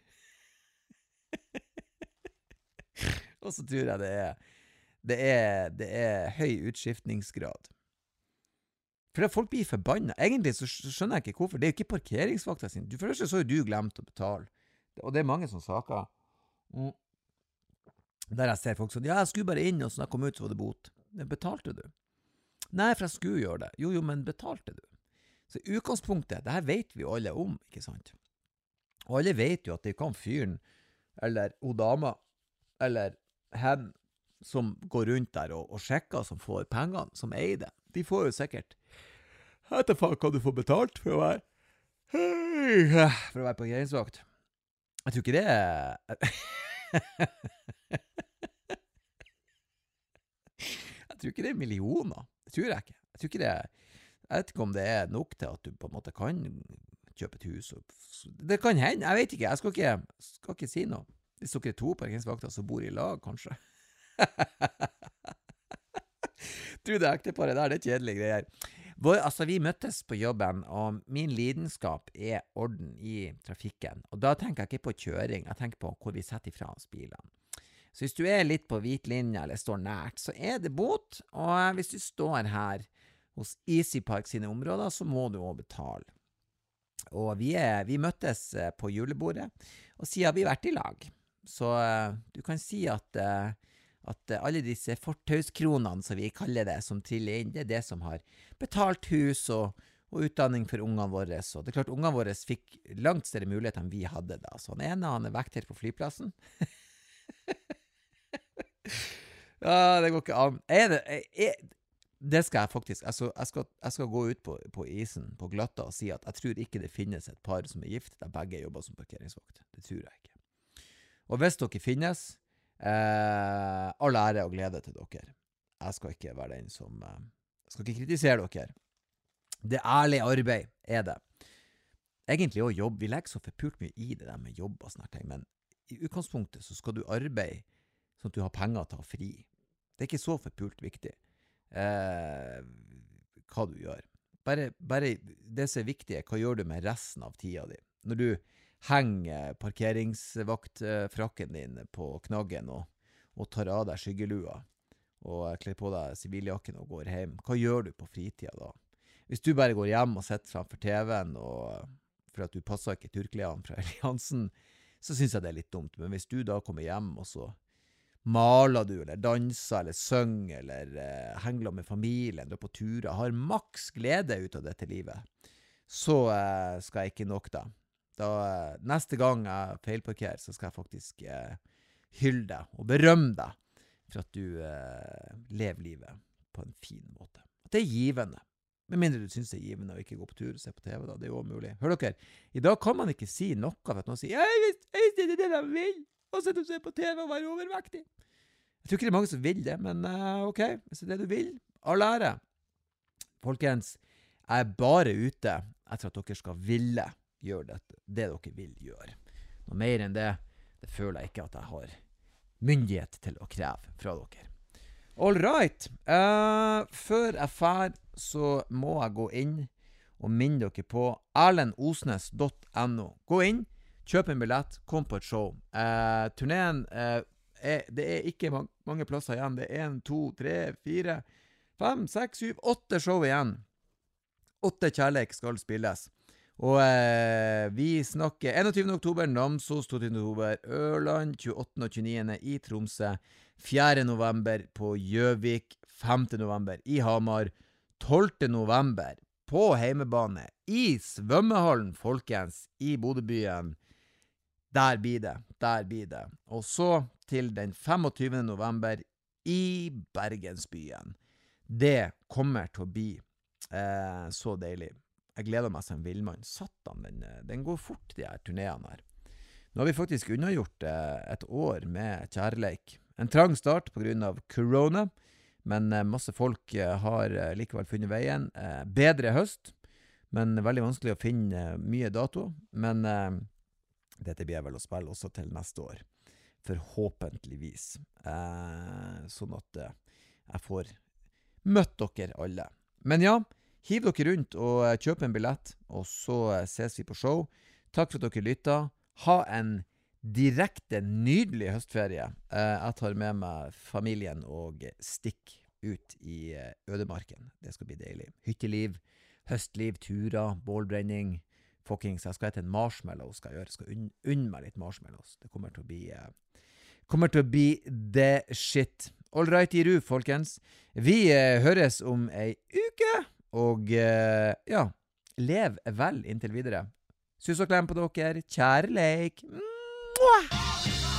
Og så tror jeg det er høy utskiftningsgrad. For folk blir forbannet. Egentlig så skjønner jeg ikke hvorfor. Det jo ikke parkeringsvakta sin. For det første så jo du glemt å betale. Og det mange sånne saker. Der jeg ser folk sånn, ja, jeg skulle bare inn, og så når jeg kom ut, så var det bot. Betalte du? Nei, for jeg skulle gjøre det. Jo, men betalte du? Så i utgangspunktet, det her vet vi jo alle om, ikke sant? Og alle vet jo at det kan fyren, eller dama, eller hen, som går rundt der og sjekker, som får pengene, som eier det. De får jo sikkert, etter faen kan du få betalt for å være parkeringsvakt. Jeg tror ikke det Jeg tror ikke det millioner. Det tror jeg ikke. Jeg tror ikke det Jeg vet ikke om det nok til at du på en måte kan kjøpe et hus. Det kan hende, jeg vet ikke. Jeg skal ikke si noe. Hvis dere er 2 parkeringsvakter som bor i lag, kanskje. Tror det ekteparet der, det er kjedelige greier. Vi møttes på jobben, og min lidenskap orden i trafikken. Og da tenker jeg ikke på kjøring, jeg tenker på hvor vi setter ifra oss bilene. Så hvis du litt på hvit linje, eller står nært, så det bot. Og hvis du står her hos Easy Park sine områder, så må du også betale. Og vi møttes på julebordet, og siden vi har vært i lag. Så du kan si at alle disse fortauskronene, som vi kaller det, som triller inn, det det som har betalt hus og utdanning for ungene våre. Så det klart, ungene våre fikk langt større mulighet enn vi hadde da. Så han vekter på flyplassen. Ja, det går ikke an. Det skal jeg faktisk, jeg skal gå ut på isen, på glatta, og si at jeg tror ikke det finnes et par som gift, der begge jobber som parkeringsvakt. Det tror jeg ikke. Og hvis dere finnes, all ære og glede til dere. Jeg skal ikke være den som, jeg skal ikke kritisere dere. Det ærlige arbeid det. Egentlig også jobb, vi legger så forpult mye i det der med jobb og sånne ting, men i utgangspunktet så skal du arbeide sånn at du har penger til å ha fri. Det ikke så forpult viktig hva du gjør. Bare det som viktig hva gjør du med resten av tida di? Når du henger parkeringsvaktfrakken din på knaggen og tar av deg skyggelua og kler på deg siviljakken og går hjem, hva gjør du på fritida da? Hvis du bare går hjem og sitter framfor TV-en for at du passer ikke turklærne fra Eliansen, så synes jeg det litt dumt. Men hvis du da kommer hjem og så maler du, eller danser, eller synger, eller hengler med familien, drar på turer, har maks glede ut av dette livet, så skal jeg ikke nok da. Neste gang jeg feilparkerer, så skal jeg faktisk hylle deg og berømme deg for at du lever livet på en fin måte. At det givende. Med mindre du synes det givende å ikke gå på tur og se på TV da, det jo mulig. Hør dere, i dag kan man ikke si noe for at noen sier «Jeg visste det de vil!» og sitte og se på TV og være overvektig. Jeg tror ikke det mange som vil det, men ok, hvis det du vil, all ære. Folkens, jeg bare ute etter at dere skal ville gjøre det dere vil gjøre. Noe mer enn det føler jeg ikke at jeg har myndighet til å kreve fra dere. All right, før jeg fer, så må jeg gå inn og minne dere på erlendosnes.no. Gå inn, kjøp en billett, kom på et show. Turneen, det ikke mange plasser igjen. Det 1, 2, 3, 4, 5, 6, 7, 8 show igjen. 8 kjærleik skal spilles. Og vi snakker 21. oktober, Namsos 22. oktober, Ørland 28. og 29. i Tromsø, 4. november på Gjøvik, 5. november i Hamar, 12. november på heimebane i svømmehallen, folkens, i Bodøbyen. Der blir det. Og så til den 25. november i Bergensbyen. Det kommer til å bli så deilig. Jeg gleder meg som villmann. Satan, den går fort, de her turnéene her. Nå har vi faktisk unnagjort et år med kjærleik. En trang start på grunn av corona, men masse folk har likevel funnet veien. Bedre høst, men veldig vanskelig å finne mye dato. Men dette blir jeg vel å spille også til neste år. Forhåpentligvis. Sånn at jeg får møtt dere alle. Men ja, hiv dere rundt og kjøp en billett, og så ses vi på show. Takk for at dere lyttet. Ha en direkte nydelig høstferie. Jeg tar med meg familien og stikk ut i ødemarken. Det skal bli deilig. Hytteliv, høstliv, turer, bålbrenning, fuckings, jeg skal hete en marshmallow, skal jeg gjøre. Jeg skal unne meg litt marshmallows. Det kommer til å bli the shit. All right, i ru, folkens. Vi høres om ei uke, og ja, lev vel inntil videre. Sus og klem på dere. Kjærleik. Mwah!